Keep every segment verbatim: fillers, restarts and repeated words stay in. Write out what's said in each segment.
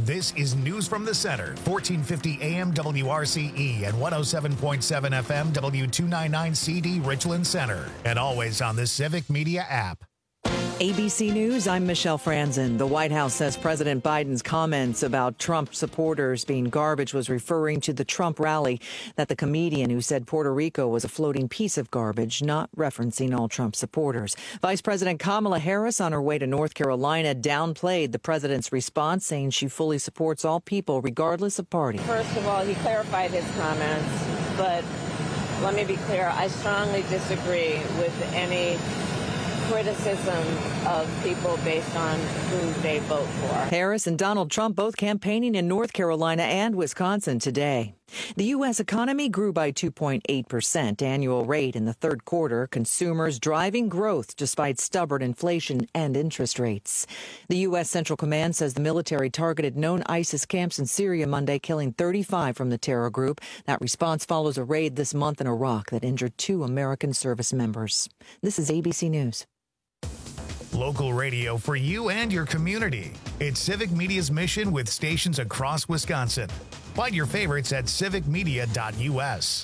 This is News from the Center, fourteen fifty A M W R C E and one oh seven point seven F M W two ninety-nine C D Richland Center. And always on the Civic Media app. A B C News, I'm Michelle Franzen. The White House says President Biden's comments about Trump supporters being garbage was referring to the Trump rally that the comedian who said Puerto Rico was a floating piece of garbage, not referencing all Trump supporters. Vice President Kamala Harris on her way to North Carolina downplayed the president's response, saying she fully supports all people regardless of party. First of all, he clarified his comments, but let me be clear, I strongly disagree with any criticism of people based on who they vote for. Harris and Donald Trump both campaigning in North Carolina and Wisconsin today. The U S economy grew by two point eight percent annual rate in the third quarter. Consumers driving growth despite stubborn inflation and interest rates. The U S Central Command says the military targeted known ISIS camps in Syria Monday, killing thirty-five from the terror group. That response follows a raid this month in Iraq that injured two American service members. This is A B C News. Local radio for you and your community. It's Civic Media's mission with stations across Wisconsin. Find your favorites at civic media dot U S.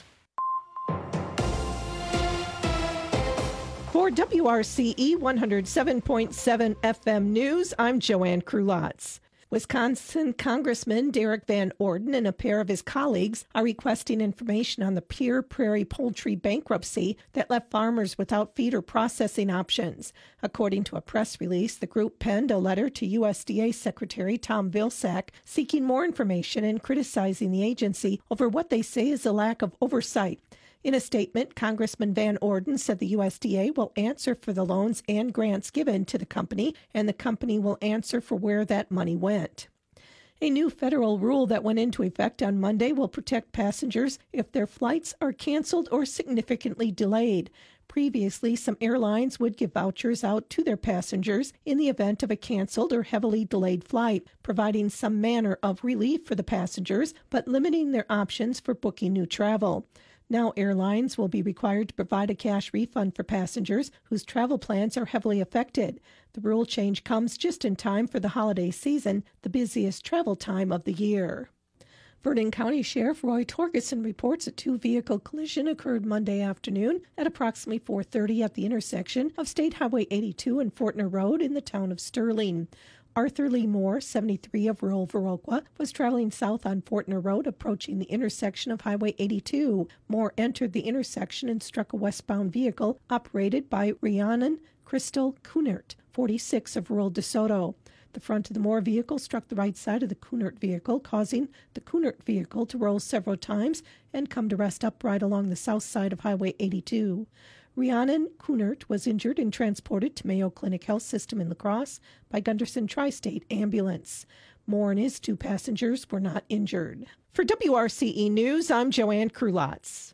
For W R C E one oh seven point seven F M News, I'm Joanne Krulotz. Wisconsin Congressman Derek Van Orden and a pair of his colleagues are requesting information on the Pierre Prairie poultry bankruptcy that left farmers without feed or processing options. According to a press release, the group penned a letter to U S D A Secretary Tom Vilsack seeking more information and criticizing the agency over what they say is a lack of oversight. In a statement, Congressman Van Orden said the U S D A will answer for the loans and grants given to the company, and the company will answer for where that money went. A new federal rule that went into effect on Monday will protect passengers if their flights are canceled or significantly delayed. Previously, some airlines would give vouchers out to their passengers in the event of a canceled or heavily delayed flight, providing some manner of relief for the passengers, but limiting their options for booking new travel. Now airlines will be required to provide a cash refund for passengers whose travel plans are heavily affected. The rule change comes just in time for the holiday season, the busiest travel time of the year. Vernon County Sheriff Roy Torgerson reports a two-vehicle collision occurred Monday afternoon at approximately four thirty at the intersection of State Highway eighty-two and Fortner Road in the town of Sterling. Arthur Lee Moore, seventy-three, of rural Viroqua, was traveling south on Fortner Road, approaching the intersection of Highway eighty-two. Moore entered the intersection and struck a westbound vehicle operated by Rhiannon Crystal Kunert, forty-six, of rural DeSoto. The front of the Moore vehicle struck the right side of the Kunert vehicle, causing the Kunert vehicle to roll several times and come to rest upright along the south side of Highway eighty-two. Rhiannon Kunert was injured and transported to Mayo Clinic Health System in La Crosse by Gunderson Tri-State Ambulance. Moore and his two passengers were not injured. For W R C E News, I'm Joanne Krulotz.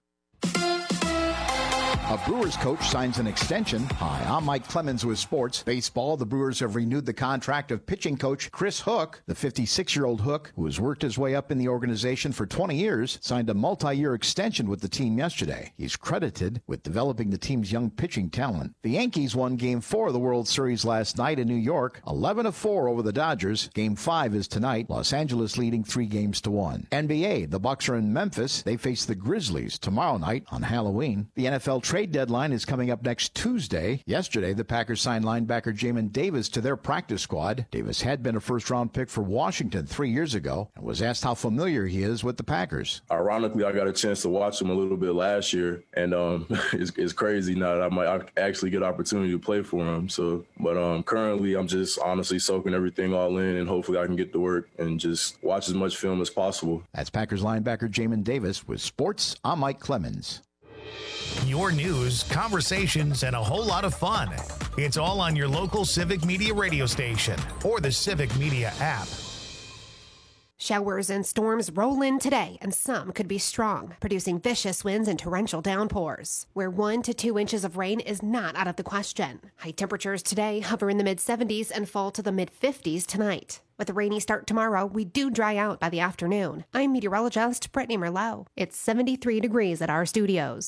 A Brewers coach signs an extension. Hi, I'm Mike Clemens with sports. Baseball, the Brewers have renewed the contract of pitching coach Chris Hook. The fifty-six-year-old Hook, who has worked his way up in the organization for twenty years, signed a multi-year extension with the team yesterday. He's credited with developing the team's young pitching talent. The Yankees won Game four of the World Series last night in New York, eleven to four over the Dodgers. Game five is tonight, Los Angeles leading three games to one. N B A, the Bucks are in Memphis. They face the Grizzlies tomorrow night on Halloween. The N F L trade deadline is coming up next Tuesday. Yesterday, the Packers signed linebacker Jamin Davis to their practice squad. Davis had been a first-round pick for Washington three years ago and was asked how familiar he is with the Packers. Ironically, I got a chance to watch him a little bit last year, and um, it's, it's crazy now that I might actually get opportunity to play for him. So, but um, currently, I'm just honestly soaking everything all in, and hopefully I can get to work and just watch as much film as possible. That's Packers linebacker Jamin Davis with sports. I'm Mike Clemens. Your news, conversations, and a whole lot of fun. It's all on your local Civic Media radio station or the Civic Media app. Showers and storms roll in today, and some could be strong, producing vicious winds and torrential downpours, where one to two inches of rain is not out of the question. High temperatures today hover in the mid seventies and fall to the mid fifties tonight. With a rainy start tomorrow, we do dry out by the afternoon. I'm meteorologist Brittany Merlot. It's seventy-three degrees at our studios.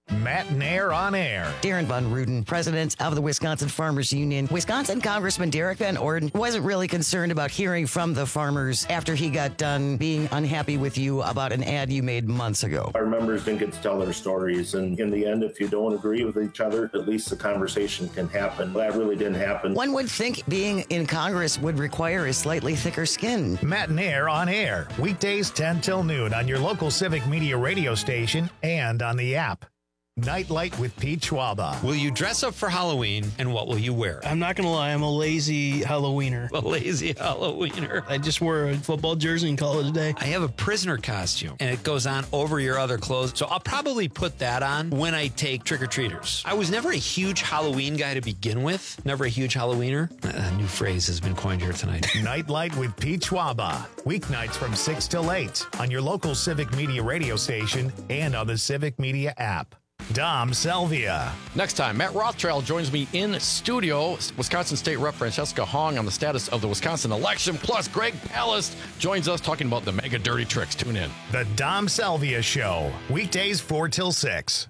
Matt Nair on air. Darren Von Ruden, president of the Wisconsin Farmers Union. Wisconsin Congressman Derek Van Orden wasn't really concerned about hearing from the farmers after he got done being unhappy with you about an ad you made months ago. Our members didn't get to tell their stories, and in the end, if you don't agree with each other, at least the conversation can happen. That really didn't happen. One would think being in Congress would require a slightly thicker skin. Matt Nair on air, weekdays ten till noon on your local Civic Media radio station and on the app. Nightlight with Pete Schwaba. Will you dress up for Halloween, and what will you wear? I'm not going to lie, I'm a lazy Halloweener. A lazy Halloweener. I just wore a football jersey and call it a day. I have a prisoner costume, and it goes on over your other clothes, so I'll probably put that on when I take trick-or-treaters. I was never a huge Halloween guy to begin with. Never a huge Halloweener. A new phrase has been coined here tonight. Nightlight with Pete Schwaba. Weeknights from six till eight on your local Civic Media radio station and on the Civic Media app. Dom Selvia. Next time, Matt Rothschild joins me in studio. Wisconsin State Rep Francesca Hong on the status of the Wisconsin election. Plus, Greg Palast joins us talking about the mega dirty tricks. Tune in. The Dom Selvia Show. Weekdays four till six.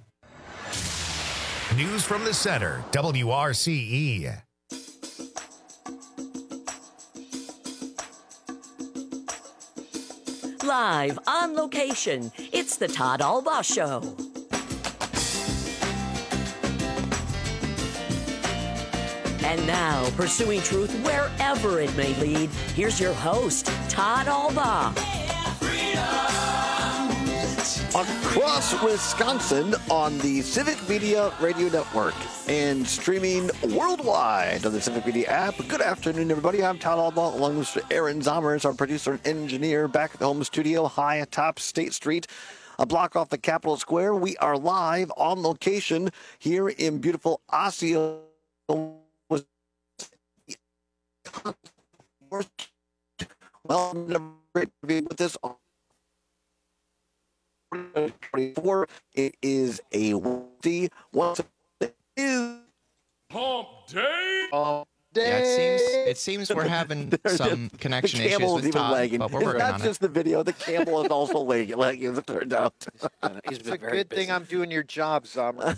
News from the center. W R C E. Live on location, it's the Todd Albaugh Show. And now, pursuing truth wherever it may lead, here's your host, Todd Albaugh. Across Wisconsin on the Civic Media Radio Network and streaming worldwide on the Civic Media app. Good afternoon, everybody. I'm Todd Albaugh, along with Aaron Zommers, our producer and engineer, back at the home studio high atop State Street, a block off the Capitol Square. We are live on location here in beautiful Osseo. Well, great to be with this. twenty-four. It is a Wednesday. Once it is Hump Day. Hump Day. Yeah, it seems it seems we're having some just, connection the issues camel with is even Todd, lagging. but we're It's working not on just it. the video. The camel is also lagging, lagging as it turned out. It's a good busy. thing I'm doing your job, Summer.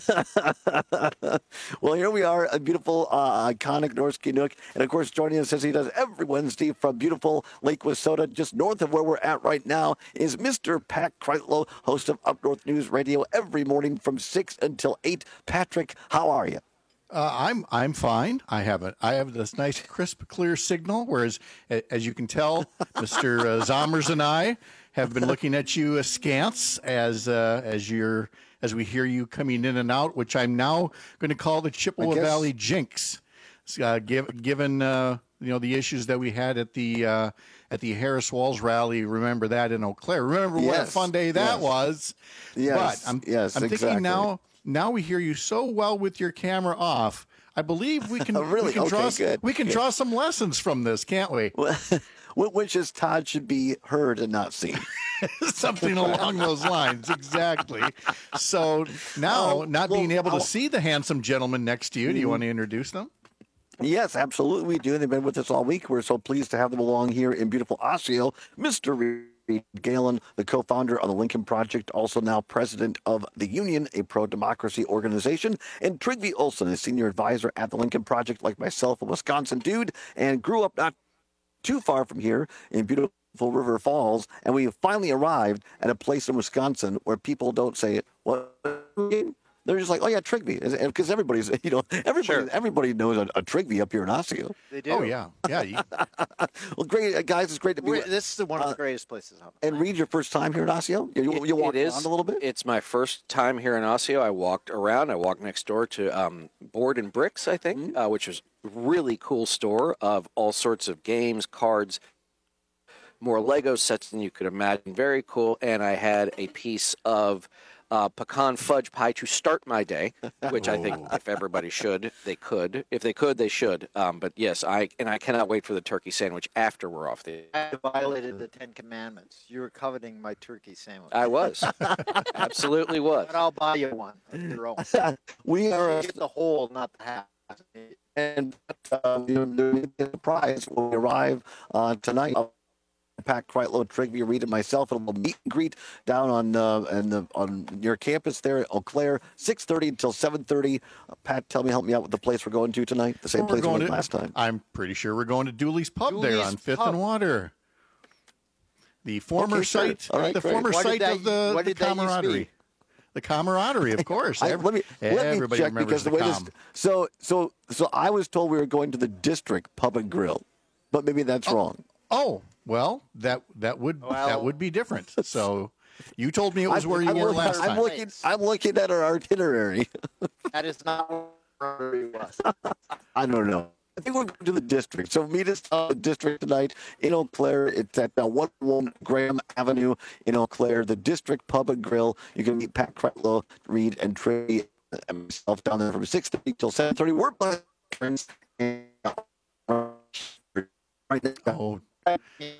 Well, here we are, a beautiful, uh, iconic Norski Nook. And, of course, joining us as he does every Wednesday from beautiful Lake Wissota, just north of where we're at right now, is Mister Pat Kreitlow, host of Up North News Radio every morning from six until eight. Patrick, how are you? Uh, I'm I'm fine. I have a I have this nice crisp, clear signal. Whereas, as you can tell, Mister Uh, Zommers and I have been looking at you askance as uh, as you're as we hear you coming in and out, which I'm now going to call the Chippewa guess- Valley jinx, uh, give, given uh, you know the issues that we had at the uh, at the Harris Walls rally. Remember that in Eau Claire. Remember what a Yes, fun day that yes. was. Yes, but I'm yes, I'm exactly. thinking now. Now we hear you so well with your camera off. I believe we can, Really? we can Okay, draw good, we can good. draw some lessons from this, can't we? Which is Todd should be heard and not seen. Something along those lines, exactly. So now, Oh, not well, being able to I'll- see the handsome gentleman next to you, do you Mhm. want to introduce them? Yes, absolutely we do. They've been with us all week. We're so pleased to have them along here in beautiful Osseo. Mister Reed Galen, the co-founder of the Lincoln Project, also now president of the Union, a pro-democracy organization, and Trygve Olson, a senior advisor at the Lincoln Project, like myself, a Wisconsin dude, and grew up not too far from here in beautiful River Falls, and we have finally arrived at a place in Wisconsin where people don't say, what? They're just like, oh yeah, Trygve, because everybody's, you know, everybody, Sure. everybody knows a, a Trygve up here in Osseo. They do. Oh yeah, yeah. You, Well, great, uh, guys, it's great to be We're- with this is one of the uh, great places. Huh? And Reed, your first time here in Osseo? You, you, you walked it is. around a little bit? It's my first time here in Osseo. I walked around. I walked next door to um, Board and Bricks, I think, Mm-hmm. uh, which was a really cool store of all sorts of games, cards, more Lego sets than you could imagine. Very cool. And I had a piece of uh, pecan fudge pie to start my day, which I think if everybody should, they could. If they could, they should. Um, but yes, I and I cannot wait for the turkey sandwich after we're off the. I violated the Ten Commandments. You were coveting my turkey sandwich. I was. Absolutely was. But I'll buy you one of your own. We are, Get the whole, not the half. and uh, you know, there's a prize when we arrive uh, tonight. Pat Kreitlow, Trigby, Reed, and myself, and a little meet and greet down on uh, and the, on your campus there at Eau Claire, six thirty until seven thirty. Uh, Pat, tell me, help me out with the place we're going to tonight. The same Well, place we going went to, last time. I'm pretty sure we're going to Dooley's Pub Dooley's there on Fifth Pub. and Water. The former Okay, sure. site, All right, the great. former What did site that- of the, what the did that used to be? camaraderie. The camaraderie, of course. I, Every- let me let me everybody check remembers because the the way com. this. So so so I was told we were going to the District Pub and Grill, but maybe that's wrong. Oh, well, that that would Well- that would be different. So you told me it was I'm- where you I'm were looking- last I'm time. looking. I'm looking at our itinerary. That is not where he was. I don't know. I think we're going to the District. So meet us at the District tonight in Eau Claire. It's at uh, one oh one Graham Avenue in Eau Claire, the District Pub and Grill. You can meet Pat Kreitlow, Reed, and Trey and myself down there from six thirty till seven thirty. We're friends. Right now. Oh,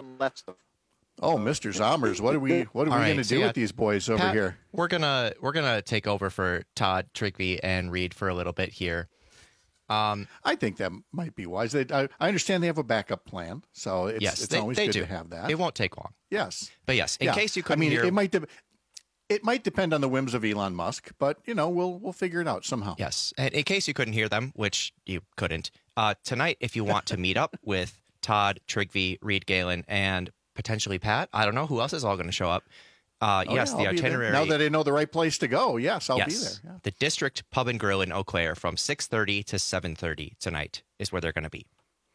oh, Mister Zommers, what are we what are we All going right, to so do yeah, with these boys over Pat, here? We're gonna we're gonna take over for Todd, Trigby, and Reed for a little bit here. Um, I think that might be wise. They, I, I understand they have a backup plan, so it's, yes, it's they, always they good do. to have that. It won't take long. Yes, but yes, in Yeah. case you I couldn't mean, hear, it might de- it might depend on the whims of Elon Musk, but you know, we'll we'll figure it out somehow. Yes, and in case you couldn't hear them, which you couldn't, uh, tonight, if you want to meet up with Todd, Trigby, Reed Galen, and potentially Pat, I don't know who else is all going to show up. Uh, Oh, yes, yeah, the I'll be there. itinerary. Now that I know the right place to go, yes, I'll yes, be there. Yeah. the District Pub and Grill in Eau Claire from six thirty to seven thirty tonight is where they're going to be.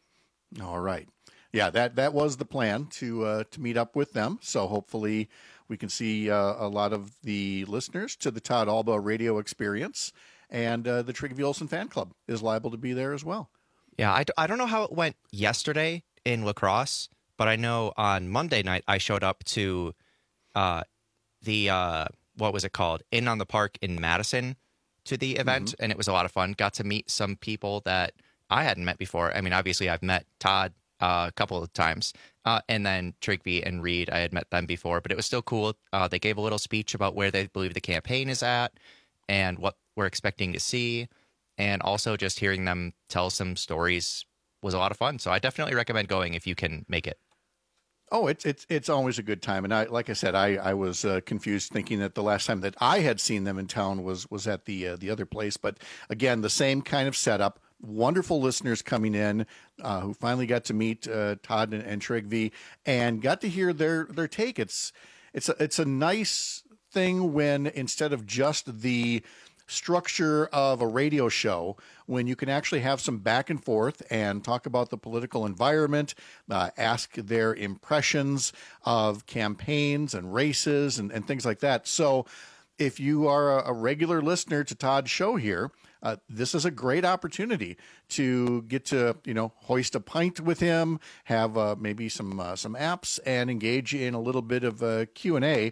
All right. Yeah, that that was the plan to uh, to meet up with them. So hopefully we can see uh, a lot of the listeners to the Todd Alba radio experience, and uh, the Trigby Olsen fan club is liable to be there as well. Yeah, I, d- I don't know how it went yesterday in lacrosse, but I know on Monday night I showed up to uh, the, uh, what was it called? In on the Park in Madison to the event, Mm-hmm. and it was a lot of fun. Got to meet some people that I hadn't met before. I mean, obviously I've met Todd uh, a couple of times, uh, and then Trigby and Reed, I had met them before, but it was still cool. Uh, they gave a little speech about where they believe the campaign is at and what we're expecting to see. And also just hearing them tell some stories was a lot of fun. So I definitely recommend going if you can make it. Oh, it's it's it's always a good time, and I like I said, I I was uh, confused thinking that the last time that I had seen them in town was was at the uh, the other place, but again, the same kind of setup. Wonderful listeners coming in uh, who finally got to meet uh, Todd and, and Trigby and got to hear their their take. It's it's a, it's a nice thing when instead of just the structure of a radio show, when you can actually have some back and forth and talk about the political environment, uh, ask their impressions of campaigns and races and, and things like that. So if you are a, a regular listener to Todd's show here, uh, this is a great opportunity to get to, you know, hoist a pint with him, have uh, maybe some uh, some apps, and engage in a little bit of a Q and A.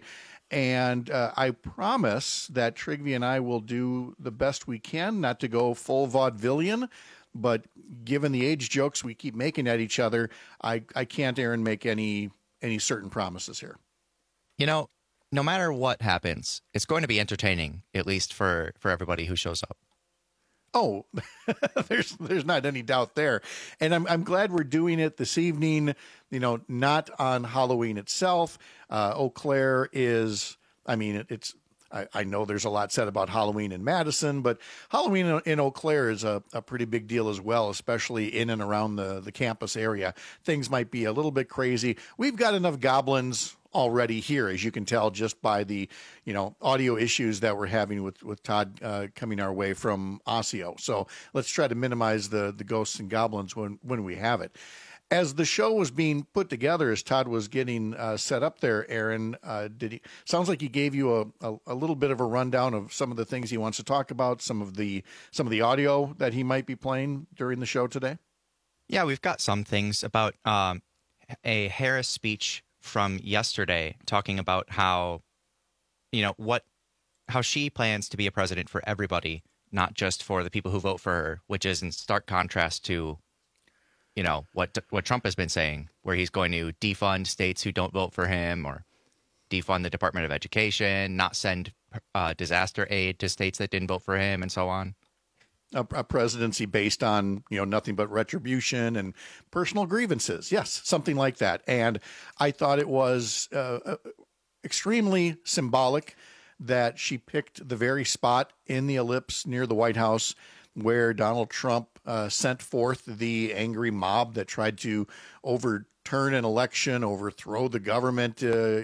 And uh, I promise that Trigby and I will do the best we can, not to go full vaudevillian, but given the age jokes we keep making at each other, I, I can't, Aaron, make any any certain promises here. You know, no matter what happens, it's going to be entertaining, at least for, for everybody who shows up. Oh, there's there's not any doubt there. And I'm I'm glad we're doing it this evening, you know, not on Halloween itself. Uh, Eau Claire is, I mean, it, it's, I, I know there's a lot said about Halloween in Madison, but Halloween in, in Eau Claire is a, a pretty big deal as well, especially in and around the, the campus area. Things might be a little bit crazy. We've got enough goblins already here, as you can tell just by the, you know, audio issues that we're having with with Todd uh, coming our way from Osseo. So let's try to minimize the the ghosts and goblins when when we have it. As the show was being put together, as Todd was getting uh, set up there, Aaron, uh, did he? Sounds like he gave you a, a a little bit of a rundown of some of the things he wants to talk about, some of the some of the audio that he might be playing during the show today. Yeah, we've got some things about um, a Harris speech from yesterday talking about how, you know, what, how she plans to be a president for everybody, not just for the people who vote for her, which is in stark contrast to, you know, what what Trump has been saying, where he's going to defund states who don't vote for him, or defund the Department of Education, not send uh, disaster aid to states that didn't vote for him, and so on. a, a presidency based on, you know, nothing but retribution and personal grievances. Yes, something like that. And I thought it was uh, extremely symbolic that she picked the very spot in the ellipse near the White House where Donald Trump uh, sent forth the angry mob that tried to overturn an election, overthrow the government, uh,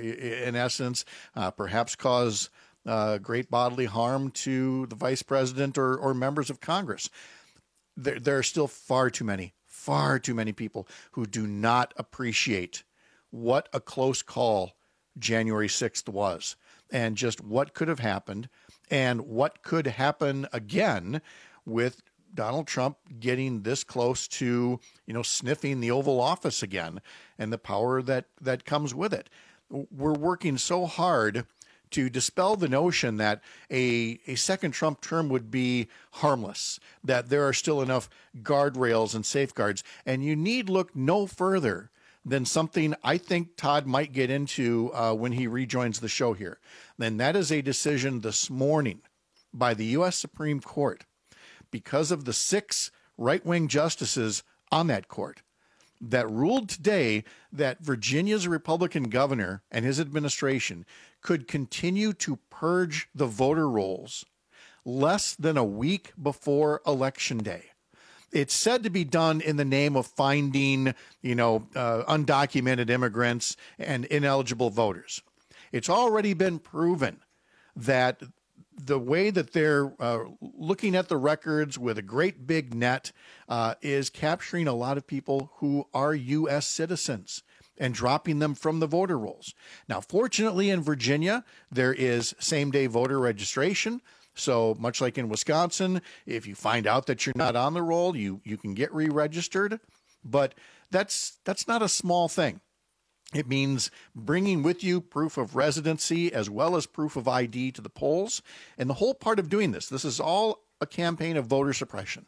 in essence, uh, perhaps cause uh, great bodily harm to the vice president or, or members of Congress. There, there are still far too many, far too many people who do not appreciate what a close call January sixth was, and just what could have happened and what could happen again with Donald Trump getting this close to, you know, sniffing the Oval Office again and the power that, that comes with it. We're working so hard to dispel the notion that a, a second Trump term would be harmless, that there are still enough guardrails and safeguards. And you need look no further than something I think Todd might get into uh, when he rejoins the show here. And that is a decision this morning by the U S Supreme Court, because of the six right-wing justices on that court, that ruled today that Virginia's Republican governor and his administration could continue to purge the voter rolls less than a week before Election Day. It's said to be done in the name of finding, you know, uh, undocumented immigrants and ineligible voters. It's already been proven that the way that they're uh, looking at the records with a great big net uh, is capturing a lot of people who are U S citizens and dropping them from the voter rolls. Now, fortunately, in Virginia, there is same-day voter registration. So much like in Wisconsin, if you find out that you're not on the roll, you, you can get re-registered. But that's that's not a small thing. It means bringing with you proof of residency as well as proof of I D to the polls. And the whole part of doing this, this is all a campaign of voter suppression,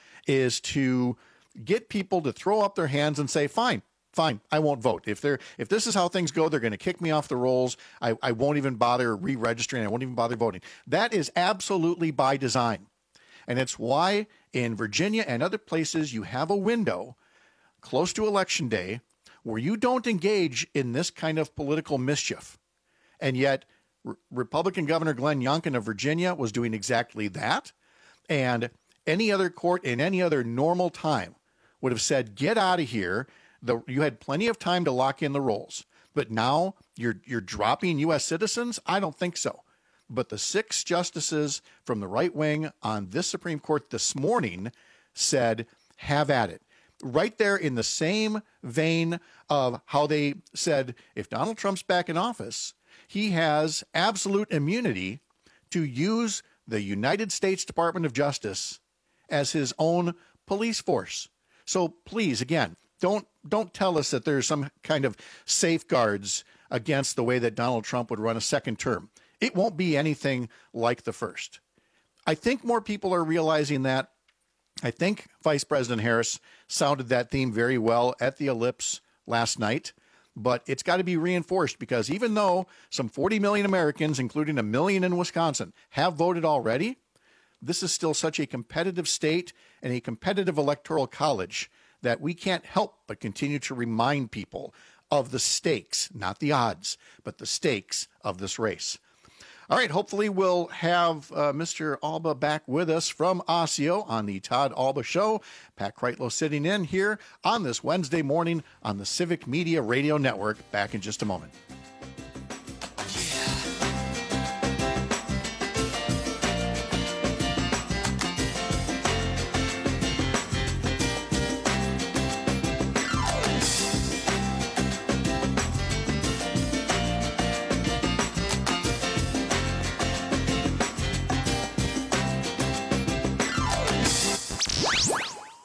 is to get people to throw up their hands and say, fine, fine, I won't vote. If they're if this is how things go, they're going to kick me off the rolls. I, I won't even bother re-registering. I won't even bother voting. That is absolutely by design. And it's why in Virginia and other places you have a window close to Election Day where you don't engage in this kind of political mischief. And yet Re- Republican Governor Glenn Youngkin of Virginia was doing exactly that. And any other court in any other normal time would have said, get out of here. The, you had plenty of time to lock in the rolls. But now you're you're dropping U S citizens? I don't think so. But the six justices from the right wing on this Supreme Court this morning said, have at it. Right there in the same vein of how they said, if Donald Trump's back in office, he has absolute immunity to use the United States Department of Justice as his own police force. So please, again, don't don't tell us that there's some kind of safeguards against the way that Donald Trump would run a second term. It won't be anything like the first. I think more people are realizing that. I think Vice President Harris sounded that theme very well at the ellipse last night, but it's got to be reinforced because even though some forty million Americans, including a million in Wisconsin, have voted already, this is still such a competitive state and a competitive electoral college that we can't help but continue to remind people of the stakes, not the odds, but the stakes of this race. All right, hopefully we'll have uh, Mister Alba back with us from Osseo on the Todd Alba Show. Pat Kreitlow sitting in here on this Wednesday morning on the Civic Media Radio Network. Back in just a moment.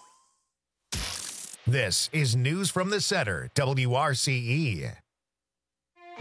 This is News from the Center, W R C E.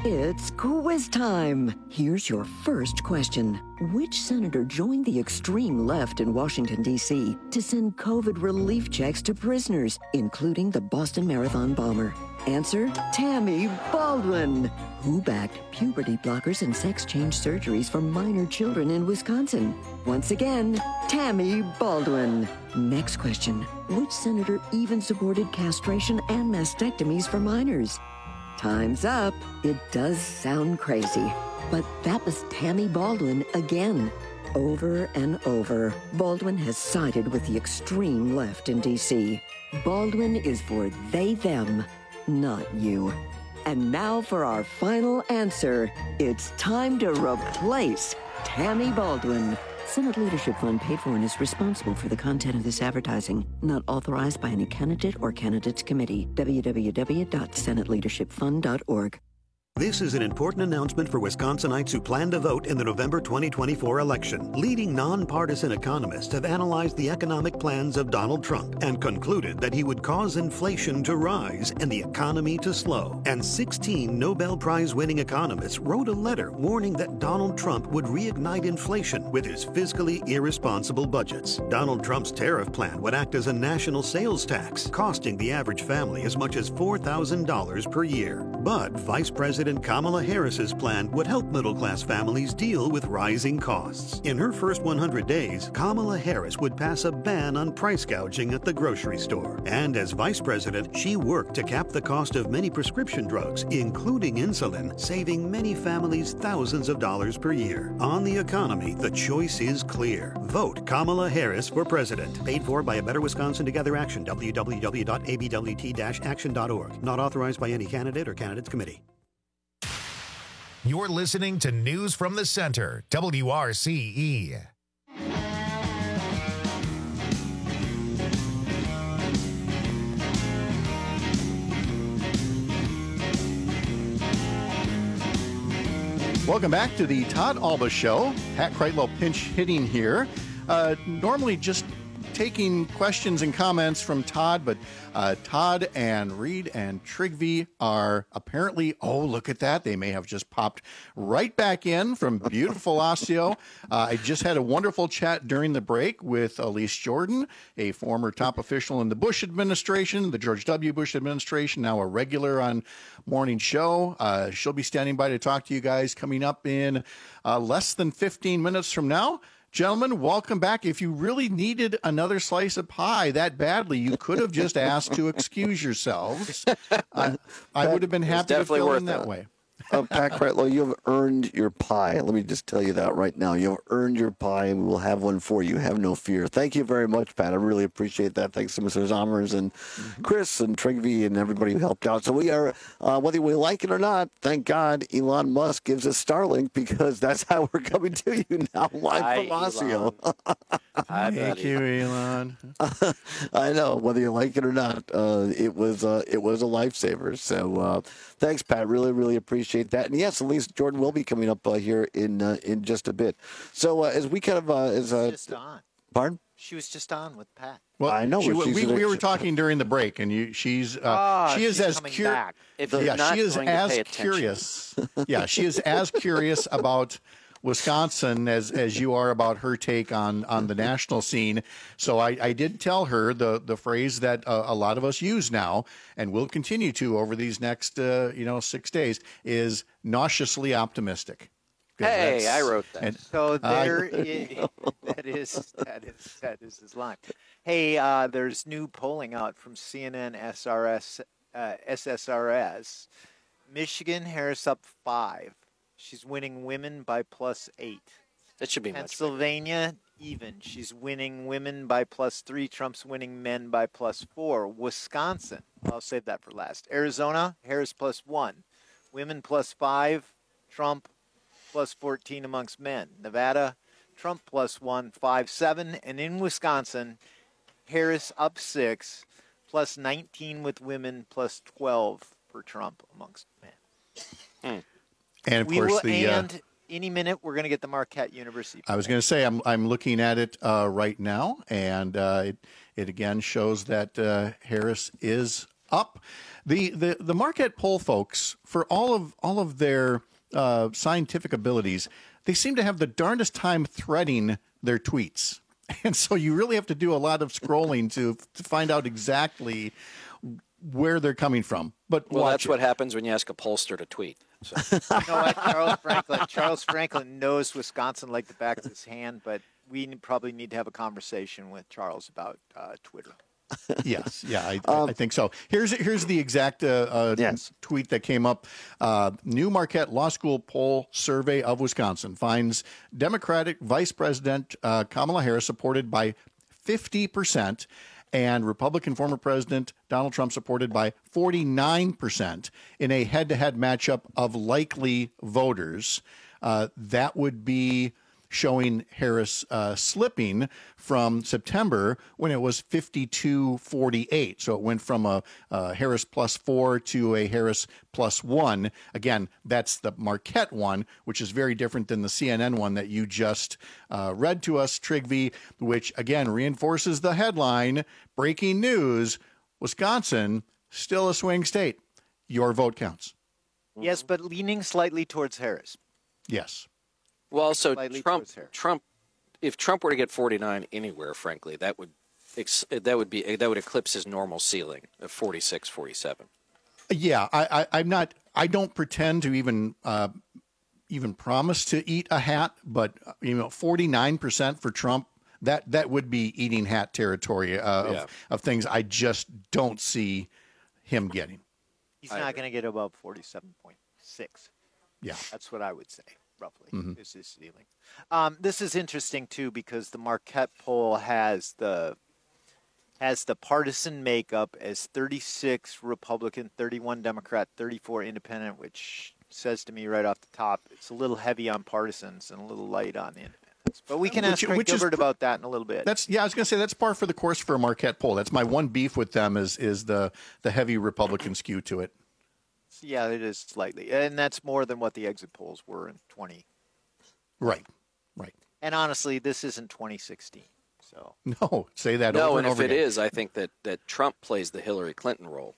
It's quiz time. Here's your first question. Which senator joined the extreme left in Washington, D C to send COVID relief checks to prisoners, including the Boston Marathon bomber? Answer, Tammy Baldwin. Who backed puberty blockers and sex change surgeries for minor children in Wisconsin? Once again, Tammy Baldwin. Next question. Which senator even supported castration and mastectomies for minors? Time's up. It does sound crazy, but that was Tammy Baldwin again. Over and over, Baldwin has sided with the extreme left in D C. Baldwin is for they, them, not you. And now for our final answer. It's time to replace Tammy Baldwin. Senate Leadership Fund paid for and is responsible for the content of this advertising. Not authorized by any candidate or candidates committee. w w w dot senate leadership fund dot org. This is an important announcement for Wisconsinites who plan to vote in the November twenty twenty-four election. Leading nonpartisan economists have analyzed the economic plans of Donald Trump and concluded that he would cause inflation to rise and the economy to slow. And sixteen Nobel Prize-winning economists wrote a letter warning that Donald Trump would reignite inflation with his fiscally irresponsible budgets. Donald Trump's tariff plan would act as a national sales tax, costing the average family as much as four thousand dollars per year. But Vice President Kamala Harris's plan would help middle-class families deal with rising costs. In her first one hundred days, Kamala Harris would pass a ban on price gouging at the grocery store. And as vice president, she worked to cap the cost of many prescription drugs, including insulin, saving many families thousands of dollars per year. On the economy, the choice is clear. Vote Kamala Harris for president. Paid for by A Better Wisconsin Together Action, w w w dot a b w t dash action dot org. Not authorized by any candidate or candidates committee. You're listening to News from the Center, W R C E. Welcome back to the Todd Alba Show. Pat Kreitlow pinch hitting here. Uh, normally just taking questions and comments from Todd, but uh, Todd and Reed and Trigvi are apparently, oh, look at that. They may have just popped right back in from beautiful Osseo. Uh, I just had a wonderful chat during the break with Elise Jordan, a former top official in the Bush administration, the George W. Bush administration, now a regular on Morning Show. Uh, she'll be standing by to talk to you guys coming up in uh, less than fifteen minutes from now. Gentlemen, welcome back. If you really needed another slice of pie that badly, you could have just asked to excuse yourselves. I, I would have been happy to fill in that way. Uh, Pat Kreitlow, you have earned your pie. Let me just tell you that right now. You have earned your pie, and we will have one for you. Have no fear. Thank you very much, Pat. I really appreciate that. Thanks to Mister Zommers and Chris and Trigvi and everybody who helped out. So we are, uh, whether we like it or not, thank God Elon Musk gives us Starlink, because that's how we're coming to you now, live Hi, from Osseo. Hi, Thank buddy. you, Elon. I know, whether you like it or not, uh, it was uh, it was a lifesaver. So uh, thanks, Pat. Really, really appreciate that. And yes, Elise Jordan will be coming up uh, here in uh, in just a bit. So uh, as we kind of uh, as uh, Just on. pardon. She was just on with Pat. Well, I know. She, she's we, an- we were talking during the break, and you, she's uh, Ah, she is she's as coming curious. back. If Yeah, you're not she is going to as pay attention. curious. Yeah, she is as curious about Wisconsin as as you are about her take on on the national scene. So I, I did tell her the the phrase that uh, a lot of us use now, and will continue to over these next uh, you know six days, is nauseously optimistic. 'Cause Hey, that's- I wrote that. and So I- there, i- that is that is that is his line. Hey, uh, there's new polling out from C N N S R S uh, S S R S. Michigan, Harris up five. She's winning women by plus eight. That should be much Pennsylvania even. She's winning women by plus three. Trump's winning men by plus four. Wisconsin, I'll save that for last. Arizona, Harris plus one. Women plus five. Trump plus fourteen amongst men. Nevada, Trump plus one, five, seven. And in Wisconsin, Harris up six, plus nineteen with women, plus twelve for Trump amongst men. And of we course will, the uh, and any minute we're going to get the Marquette University. I was going to say I'm I'm looking at it uh, right now, and uh, it it again shows that uh, Harris is up. The the the Marquette poll folks, for all of all of their uh, scientific abilities, they seem to have the darndest time threading their tweets. And so you really have to do a lot of scrolling to to find out exactly where they're coming from. But well, watch that's it. what happens when you ask a pollster to tweet. So. You know what, Charles Franklin? Charles Franklin knows Wisconsin like the back of his hand, but we probably need to have a conversation with Charles about uh, Twitter. Yes, yeah, I, Um, I think so. Here's here's the exact uh, uh, Yes. tweet that came up. Uh, New Marquette Law School poll survey of Wisconsin finds Democratic Vice President uh, Kamala Harris supported by fifty percent and Republican former President Donald Trump supported by forty-nine percent in a head-to-head matchup of likely voters. Uh, that would be showing Harris uh, slipping from September when it was fifty-two forty-eight. So it went from a, a Harris plus four to a Harris plus one. Again, that's the Marquette one, which is very different than the C N N one that you just uh, read to us, Trigvi, which again reinforces the headline, breaking news, Wisconsin, still a swing state. Your vote counts. Yes, but leaning slightly towards Harris. Yes. Well, also Slightly Trump. towards Harris. Trump. If Trump were to get forty-nine anywhere, frankly, that would ex- that would be that would eclipse his normal ceiling of forty-six, forty-seven. Yeah, I, I, I'm not. I don't pretend to even uh, even promise to eat a hat, but uh, you know, forty-nine percent for Trump. That that would be eating hat territory uh, Yeah. of, of things I just don't see him getting. He's not going to get above forty-seven point six. Yeah. That's what I would say, roughly, Mhm. is his ceiling. Um, this is interesting, too, because the Marquette poll has the has the partisan makeup as thirty-six Republican, thirty-one Democrat, thirty-four Independent, which says to me right off the top, it's a little heavy on partisans and a little light on the independents. But we can ask Which- Craig which is Gilbert pr- about that in a little bit. That's yeah. I was going to say that's par for the course for a Marquette poll. That's my one beef with them is is the the heavy Republican skew to it. Yeah, it is slightly. And that's more than what the exit polls were in twenty. Right. Right. And honestly, this isn't twenty sixteen. So No, say that No, over and and if over it again. is, I think that, that Trump plays the Hillary Clinton role,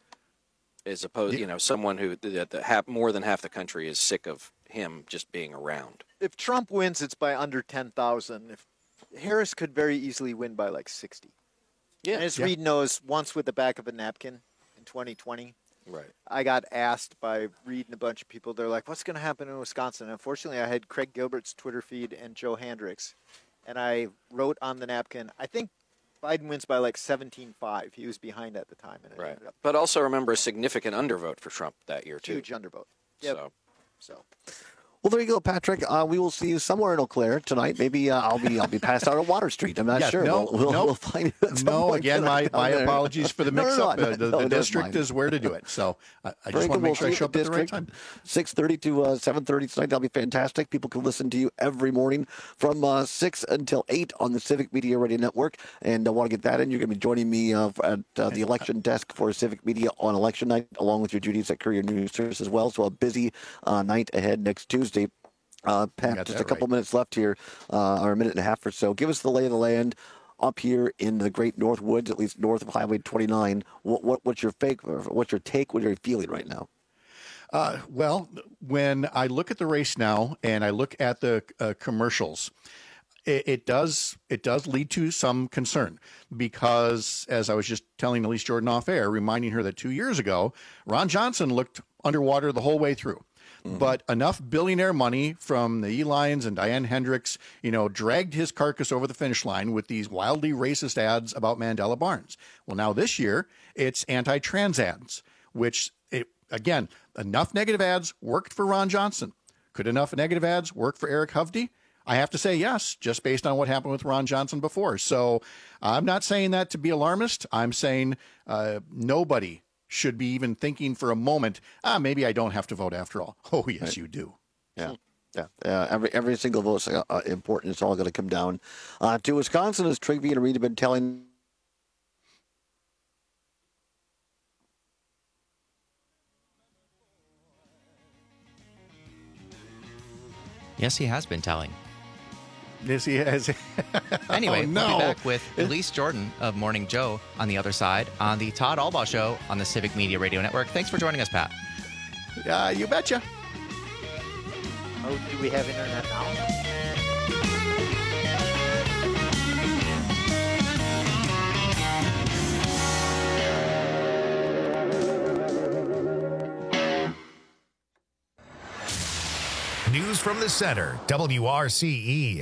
as opposed, you know, someone who that the half, more than half the country is sick of him just being around. if Trump wins, it's by under ten thousand. If Harris could very easily win by like sixty. Yeah. And as Yeah. Reed knows, once with the back of a napkin in twenty twenty, Right. I got asked by Reed and a bunch of people, they're like, what's going to happen in Wisconsin? Unfortunately, I had Craig Gilbert's Twitter feed and Joe Hendricks, and I wrote on the napkin, I think Biden wins by like seventeen five. He was behind at the time. And it Right. ended up But also remember a significant undervote for Trump that year, too. huge undervote. Yep. So. So. Well, there you go, Patrick. Uh, we will see you somewhere in Eau Claire tonight. Maybe uh, I'll be I'll be passed out at Water Street. I'm not Yeah, sure. no, we'll, we'll, no. we'll find you. At some No, point again, tonight my, down my there. apologies for the No, no, mix-up. no, Uh, the no, the it is district mine. is where to do it. So I, I Very just want good. to make We'll sure I see show you up at the right district, time. six thirty to uh, seven thirty tonight. That'll be fantastic. People can listen to you every morning from uh, six until eight on the Civic Media Radio Network. And I want to get that in. You're going to be joining me uh, at uh, the election desk for Civic Media on election night, along with your duties at Courier News Service as well. So a busy uh, night ahead next Tuesday. Uh, Pat, got just that a couple right. minutes left here, uh, or a minute and a half or so. Give us the lay of the land up here in the Great North Woods, at least north of Highway twenty-nine. What, what what's your fake? What's your take? What are you feeling right now? Uh, well, when I look at the race now and I look at the uh, commercials, it, it does it does lead to some concern because, as I was just telling Elise Jordan off air, reminding her that two years ago, Ron Johnson looked underwater the whole way through. But enough billionaire money from the E. Lyons and Diane Hendricks, you know, dragged his carcass over the finish line with these wildly racist ads about Mandela Barnes. Well, now this year, it's anti-trans ads, which, it, again, enough negative ads worked for Ron Johnson. Could enough negative ads work for Eric Hovde? I have to say yes, just based on what happened with Ron Johnson before. So I'm not saying that to be alarmist. I'm saying uh, nobody should be even thinking for a moment, ah, maybe I don't have to vote after all. Oh, yes, Right. you do. Yeah. Yeah, uh, every every single vote is uh, important. It's all going to come down uh, to Wisconsin, as Trigby and Reed have been telling. Yes, he has been telling. Yes, he has. Anyway, Oh, no. we'll be back with Elise Jordan of Morning Joe on the other side on the Todd Albaugh Show on the Civic Media Radio Network. Thanks for joining us, Pat. Uh, you betcha. Oh, do we have internet now? News from the center, W R C E.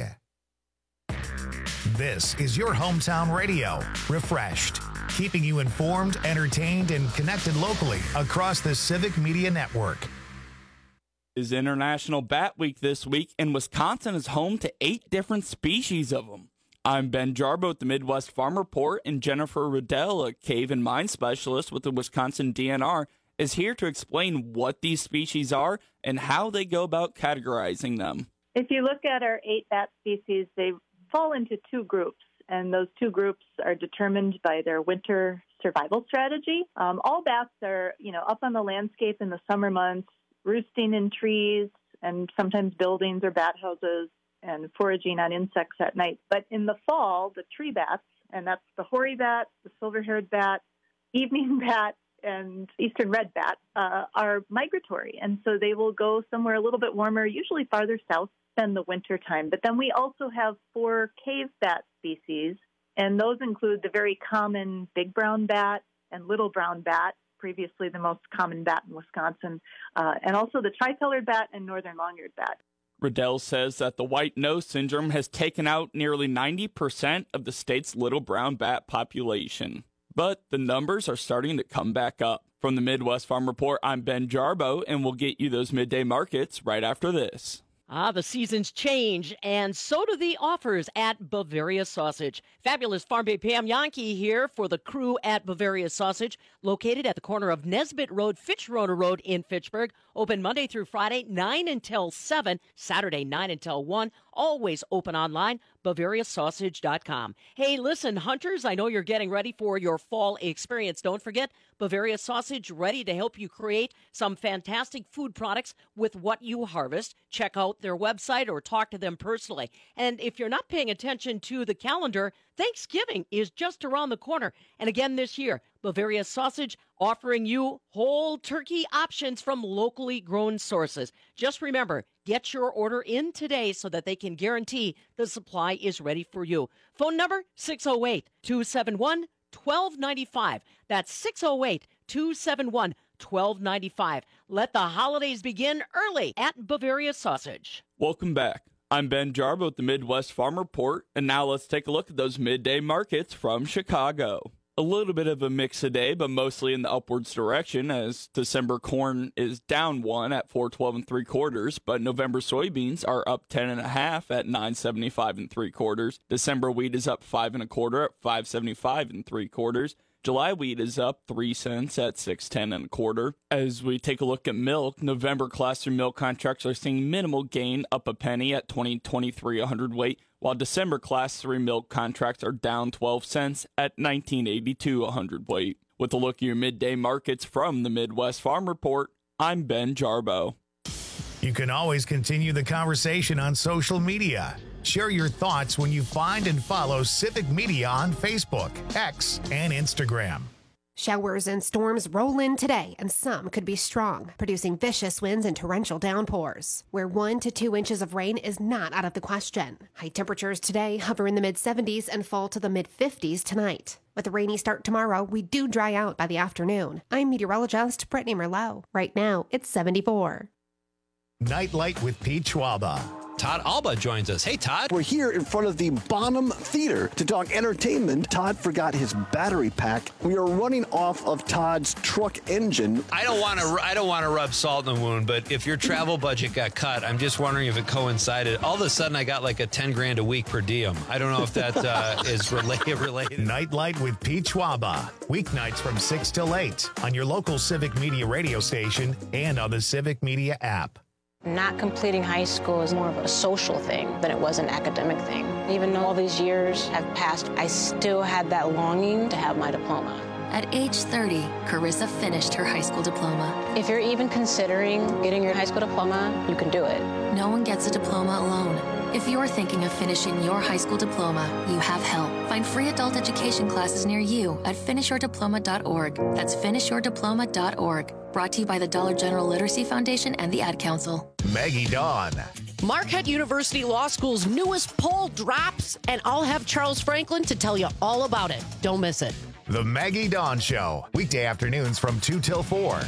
This is your hometown radio, refreshed, keeping you informed, entertained, and connected locally across the Civic Media Network. Is International Bat Week this week, and Wisconsin is home to eight different species of them. I'm Ben Jarbo at the Midwest Farm Report, and Jennifer Riddell, a cave and mine specialist with the Wisconsin D N R, is here to explain what these species are and how they go about categorizing them. If you look at our eight bat species, they fall into two groups, and those two groups are determined by their winter survival strategy. Um, all bats are, you know, up on the landscape in the summer months, roosting in trees and sometimes buildings or bat houses and foraging on insects at night. But in the fall, the tree bats, and that's the hoary bat, the silver-haired bat, evening bat, and eastern red bat, uh, are migratory. And so they will go somewhere a little bit warmer, usually farther south than the winter time. But then we also have four cave bat species, and those include the very common big brown bat and little brown bat, previously the most common bat in Wisconsin, uh, and also the tricolored bat and northern long-eared bat. Riddell says that the white nose syndrome has taken out nearly ninety percent of the state's little brown bat population. But the numbers are starting to come back up. From the Midwest Farm Report, I'm Ben Jarbo, and we'll get you those midday markets right after this. Ah, the seasons change, and so do the offers at Bavaria Sausage. Fabulous Farm Bay Pam Yankee here for the crew at Bavaria Sausage, located at the corner of Nesbitt Road, Fitchrona Road in Fitchburg. Open Monday through Friday, nine until seven, Saturday, nine until one. Always open online, Bavaria Sausage dot com. Hey, listen, hunters, I know you're getting ready for your fall experience. Don't forget, Bavaria Sausage, ready to help you create some fantastic food products with what you harvest. Check out their website or talk to them personally. And if you're not paying attention to the calendar, Thanksgiving is just around the corner. And again this year, Bavaria Sausage offering you whole turkey options from locally grown sources. Just remember, get your order in today so that they can guarantee the supply is ready for you. Phone number six oh eight, two seven one, one two nine five. That's six oh eight, two seven one, one two nine five. Let the holidays begin early at Bavaria Sausage. Welcome back. I'm Ben Jarbo at the Midwest Farm Report, and now let's take a look at those midday markets from Chicago. A little bit of a mix today, but mostly in the upwards direction, as December corn is down one at four twelve and three quarters, but November soybeans are up ten and a half at nine seventy-five and three quarters. December wheat is up five and a quarter at five seventy-five and three quarters. July wheat is up three cents at six ten and a quarter. As we take a look at milk, November class three milk contracts are seeing minimal gain, up a penny at twenty twenty-three a hundredweight, while December class three milk contracts are down twelve cents at nineteen eighty-two a hundredweight. With a look at your midday markets from the Midwest Farm Report, I'm Ben Jarbo. You can always continue the conversation on social media. Share your thoughts when you find and follow Civic Media on Facebook, X, and Instagram. Showers and storms roll in today, and some could be strong, producing vicious winds and torrential downpours, where one to two inches of rain is not out of the question. High temperatures today hover in the mid seventies and fall to the mid fifties tonight. With a rainy start tomorrow, we do dry out by the afternoon. I'm meteorologist Brittany Merlot. Right now, it's seventy-four. Nightlight with Pete Schwaba. Todd Albaugh joins us. Hey, Todd. We're here in front of the Bonham Theater to talk entertainment. Todd forgot his battery pack. We are running off of Todd's truck engine. I don't want to. I don't want to rub salt in the wound, but if your travel budget got cut, I'm just wondering if it coincided. All of a sudden, I got like a ten grand a week per diem. I don't know if that uh, is related. Related. Nightlight with Pete Schwaba. Weeknights from six till eight on your local Civic Media radio station and on the Civic Media app. Not completing high school is more of a social thing than it was an academic thing. Even though all these years have passed, I still had that longing to have my diploma. At age thirty, Carissa finished her high school diploma. If you're even considering getting your high school diploma, you can do it. No one gets a diploma alone. If you're thinking of finishing your high school diploma, you have help. Find free adult education classes near you at finish your diploma dot org. That's finish your diploma dot org. Brought to you by the Dollar General Literacy Foundation and the Ad Council. Maggie Dawn. Marquette University Law School's newest poll drops, and I'll have Charles Franklin to tell you all about it. Don't miss it. The Maggie Dawn Show, weekday afternoons from two till four.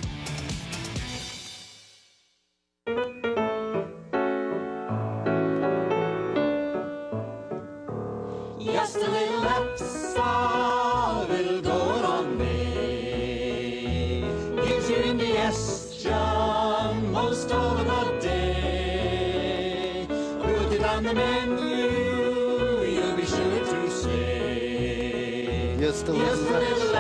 Just a little Epsom, little going on me. Gives you indigestion most all of the day. Put it on the menu, you'll be sure to say. Just a Just a little little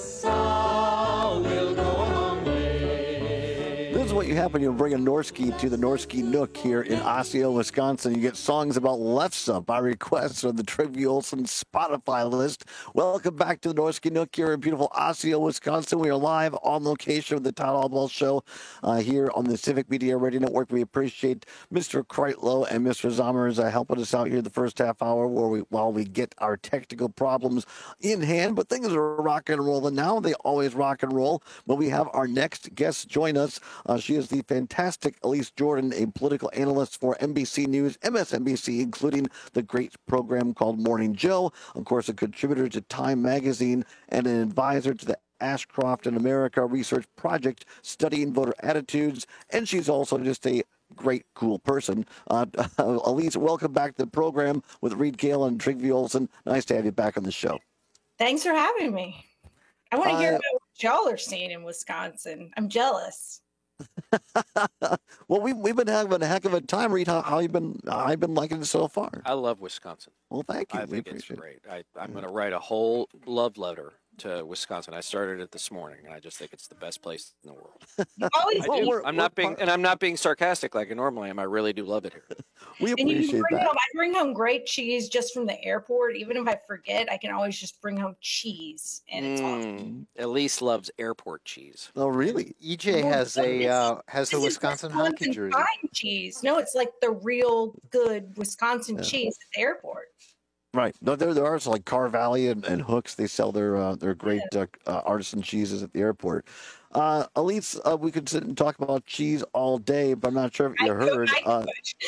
Epsom, will go a long way. This is what you have when you bring a Norski to the Norski Nook here in Osseo, Wisconsin. You get songs about Lefse by request on the Trigby Olsen Spotify list. Welcome back to the Norski Nook here in beautiful Osseo, Wisconsin. We are live on location with the Todd Aldwell Show uh, here on the Civic Media Radio Network. We appreciate Mister Kreitlow and Mister Zommers uh, helping us out here the first half hour where we, while we get our technical problems in hand. But things are rock and rolling now. They always rock and roll. But we have our next guest join us. Uh, she is the fantastic Elise Jordan, a political analyst for N B C News, M S N B C, including the great program called Morning Joe. Of course, a contributor to Time Magazine and an advisor to the Ashcroft in America Research Project studying voter attitudes. And she's also just a great, cool person. Uh, Elise, welcome back to the program with Reed Gale and Trigby Olsen. Nice to have you back on the show. Thanks for having me. I want to hear Uh, about what y'all are seeing in Wisconsin. I'm jealous. Well, we, we've been having a heck of a time. Reed, how, how you been? I've been liking it so far. I love Wisconsin. Well, thank you. I We think it's appreciate great. I, I'm going to write a whole love letter to Wisconsin. I started it this morning, and I just think it's the best place in the world. Always I do. we're- I'm not being, and I'm not being sarcastic like I normally am. I really do love it here. We And you can bring home, I bring home great cheese just from the airport. Even if I forget, I can always just bring home cheese, and it's awesome. Mm, Elise loves airport cheese. Oh, really? E J has a uh, has a This is Wisconsin hockey jersey. fine cheese. No, it's like the real good Wisconsin cheese at the airport. Right. No, there, there are some like Car Valley and, and Hooks. They sell their uh, their great uh, uh, artisan cheeses at the airport. Uh, Elise, uh, we could sit and talk about cheese all day, but I'm not sure if you heard. Uh,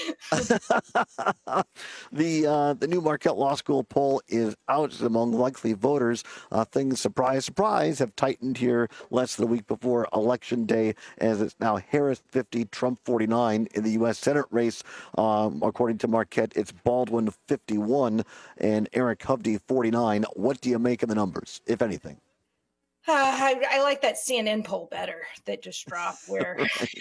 the uh, the new Marquette Law School poll is out among likely voters. Uh, things, surprise, surprise, have tightened here less than a week before Election Day, as it's now Harris fifty, Trump forty-nine in the U S Senate race. Um, according to Marquette, it's Baldwin fifty-one and Eric Hovde forty-nine. What do you make of the numbers, if anything? Uh, I, I like that C N N poll better that just dropped where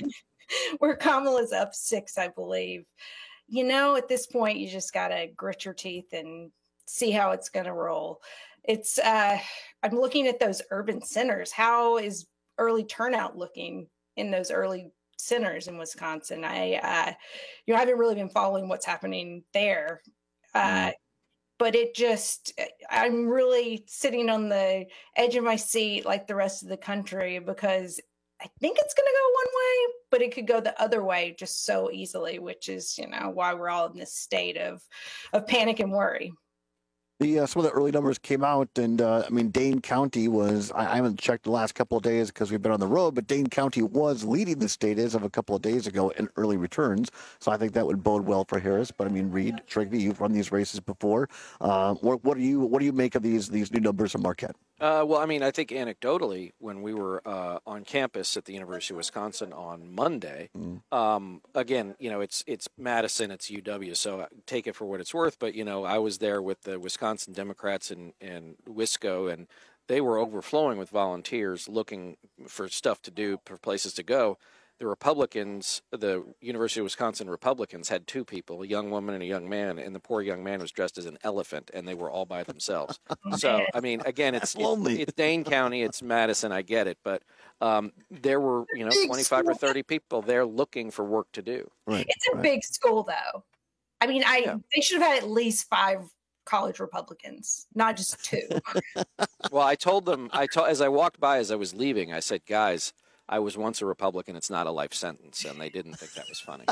where Kamala's up six, I believe. You know, at this point, you just got to grit your teeth and see how it's going to roll. It's uh, I'm looking at those urban centers. How is early turnout looking in those early centers in Wisconsin? I, uh, you know, I haven't really been following what's happening there. Uh, But it just, I'm really sitting on the edge of my seat like the rest of the country because I think it's going to go one way, but it could go the other way just so easily, which is, you know, why we're all in this state of, of panic and worry. The, uh, some of the early numbers came out, and uh, I mean, Dane County was, I, I haven't checked the last couple of days because we've been on the road, but Dane County was leading the state as of a couple of days ago in early returns. So I think that would bode well for Harris. But I mean, Reed, Trigby, you've run these races before. Uh, what, what do you what do you make of these these new numbers from Marquette? Uh, well, I mean, I think anecdotally, when we were uh, on campus at the University of Wisconsin on Monday, Mm. um, again, you know, it's it's Madison, it's U W, so take it for what it's worth. But you know, I was there with the Wisconsin Democrats and and Wisco, and they were overflowing with volunteers looking for stuff to do, for places to go. The Republicans, the University of Wisconsin Republicans, had two people, a young woman and a young man, and the poor young man was dressed as an elephant, and they were all by themselves. So, I mean, again, it's lonely. It's, it's Dane County, it's Madison, I get it, but um, there were, you know, Big twenty-five or school. thirty people there looking for work to do. Right. It's a big school, though. I mean, I they should have had at least five college Republicans, not just two. Well, I told them, I told as I walked by as I was leaving, I said, guys, I was once a Republican. It's not a life sentence. And they didn't think that was funny.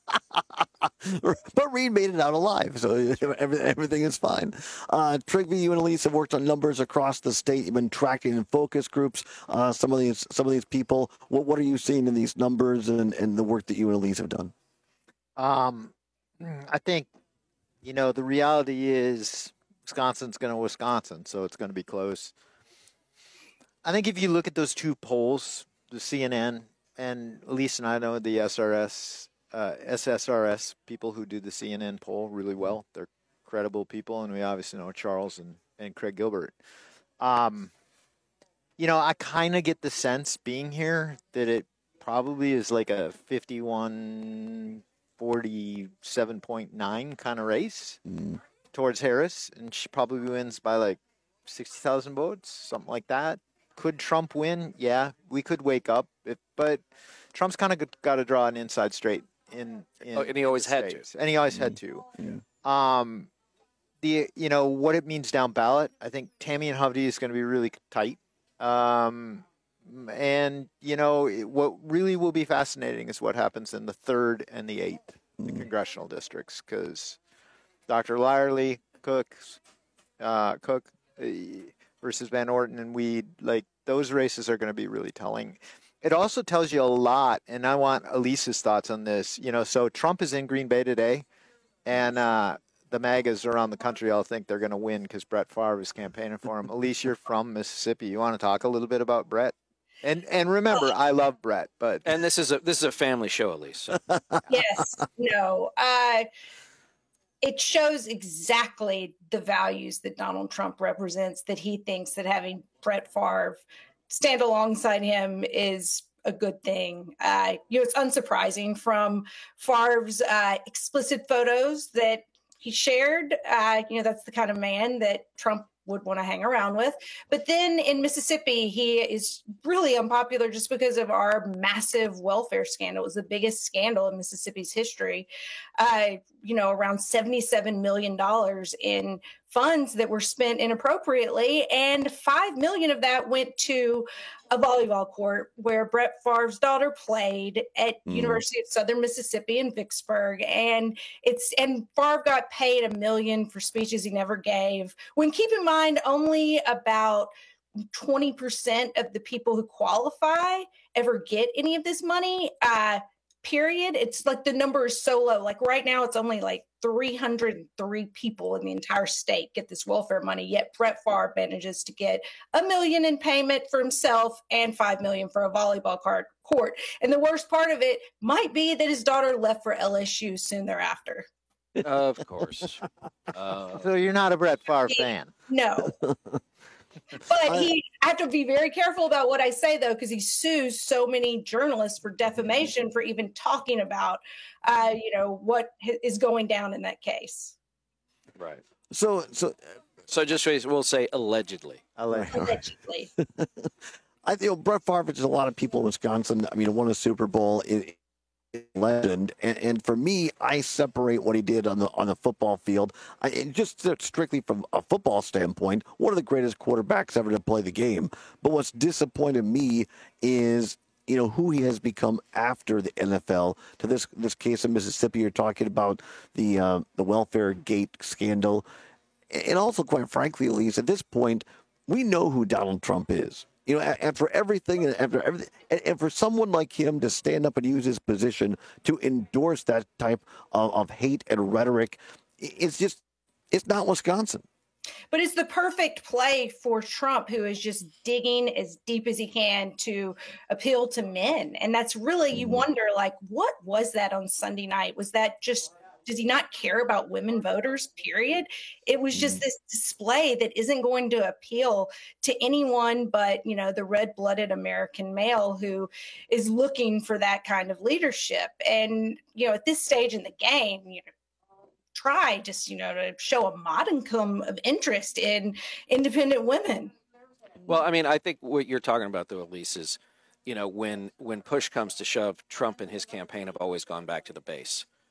But Reed made it out alive, so everything is fine. Uh, Trigby, you and Elise have worked on numbers across the state. You've been tracking in focus groups uh, some of these some of these people. What what are you seeing in these numbers and, and the work that you and Elise have done? Um, I think, you know, the reality is Wisconsin's going to Wisconsin, so it's going to be close. I think if you look at those two polls, the C N N and Elise and I know the S R S. Uh, S S R S people who do the C N N poll really well. They're credible people, and we obviously know Charles and, and Craig Gilbert. Um, you know, I kind of get the sense being here that it probably is like a fifty-one forty-seven point nine kind of race mm. towards Harris, and she probably wins by like sixty thousand votes, something like that. Could Trump win? Yeah, we could wake up, if, but Trump's kind of got to draw an inside straight. In, in oh, and he always had States. to. And he always had to. Yeah. Um, the you know what it means down ballot. I think Tammy and Hovde is going to be really tight. Um, and you know what really will be fascinating is what happens in the third and the eighth mm. the congressional districts, because Doctor Lyerly, Cook, uh, Cook uh, versus Van Orten and Weed, like those races are going to be really telling. It also tells you a lot, and I want Elise's thoughts on this. You know, so Trump is in Green Bay today, and uh, the MAGAs around the country all think they're going to win because Brett Favre is campaigning for him. Elise, you're from Mississippi. You want to talk a little bit about Brett? And and remember, I love Brett, but and this is a this is a family show, Elise. So. Yes, no. Uh, it shows exactly the values that Donald Trump represents. That he thinks that having Brett Favre stand alongside him is a good thing. Uh, you know, it's unsurprising from Favre's uh, explicit photos that he shared. Uh, you know, that's the kind of man that Trump would want to hang around with. But then in Mississippi, he is really unpopular just because of our massive welfare scandal. It was the biggest scandal in Mississippi's history. Uh, you know, around seventy-seven million dollars in funds that were spent inappropriately, and five million dollars of that went to a volleyball court where Brett Favre's daughter played at mm. University of Southern Mississippi in Vicksburg. And it's and Favre got paid a million for speeches he never gave. When keep in mind, only about twenty percent of the people who qualify ever get any of this money. Uh, period. It's like the number is so low. Like right now, it's only like three hundred three people in the entire state get this welfare money. Yet Brett Favre manages to get a million in payment for himself and five million for a volleyball card court. And the worst part of it might be that his daughter left for L S U soon thereafter. Of course. Uh, so you're not a Brett Favre fan? No. But he, I have to be very careful about what I say, though, because he sues so many journalists for defamation for even talking about, uh, you know, what is going down in that case. Right. So, so, so just we'll say allegedly. Allegedly. I think Brett Favre, is a lot of people in Wisconsin. I mean, won a Super Bowl. It, legend, and, and for me, I separate what he did on the on the football field. I, just strictly from a football standpoint, one of the greatest quarterbacks ever to play the game. But what's disappointed me is, you know, who he has become after the N F L. To this this case in Mississippi, you're talking about the uh, the welfare gate scandal, and also, quite frankly, Elise, at this point, we know who Donald Trump is. You know, and for everything, and after everything, and, and for someone like him to stand up and use his position to endorse that type of, of hate and rhetoric, it's just, it's not Wisconsin. But it's the perfect play for Trump, who is just digging as deep as he can to appeal to men. And that's really, you wonder, like, what was that on Sunday night? Was that just, does he not care about women voters, period? It was just this display that isn't going to appeal to anyone but, you know, the red-blooded American male who is looking for that kind of leadership. And, you know, at this stage in the game, you know, try just, you know, to show a modicum of interest in independent women. Well, I mean, I think what you're talking about, though, Elise, is, you know, when when push comes to shove, Trump and his campaign have always gone back to the base.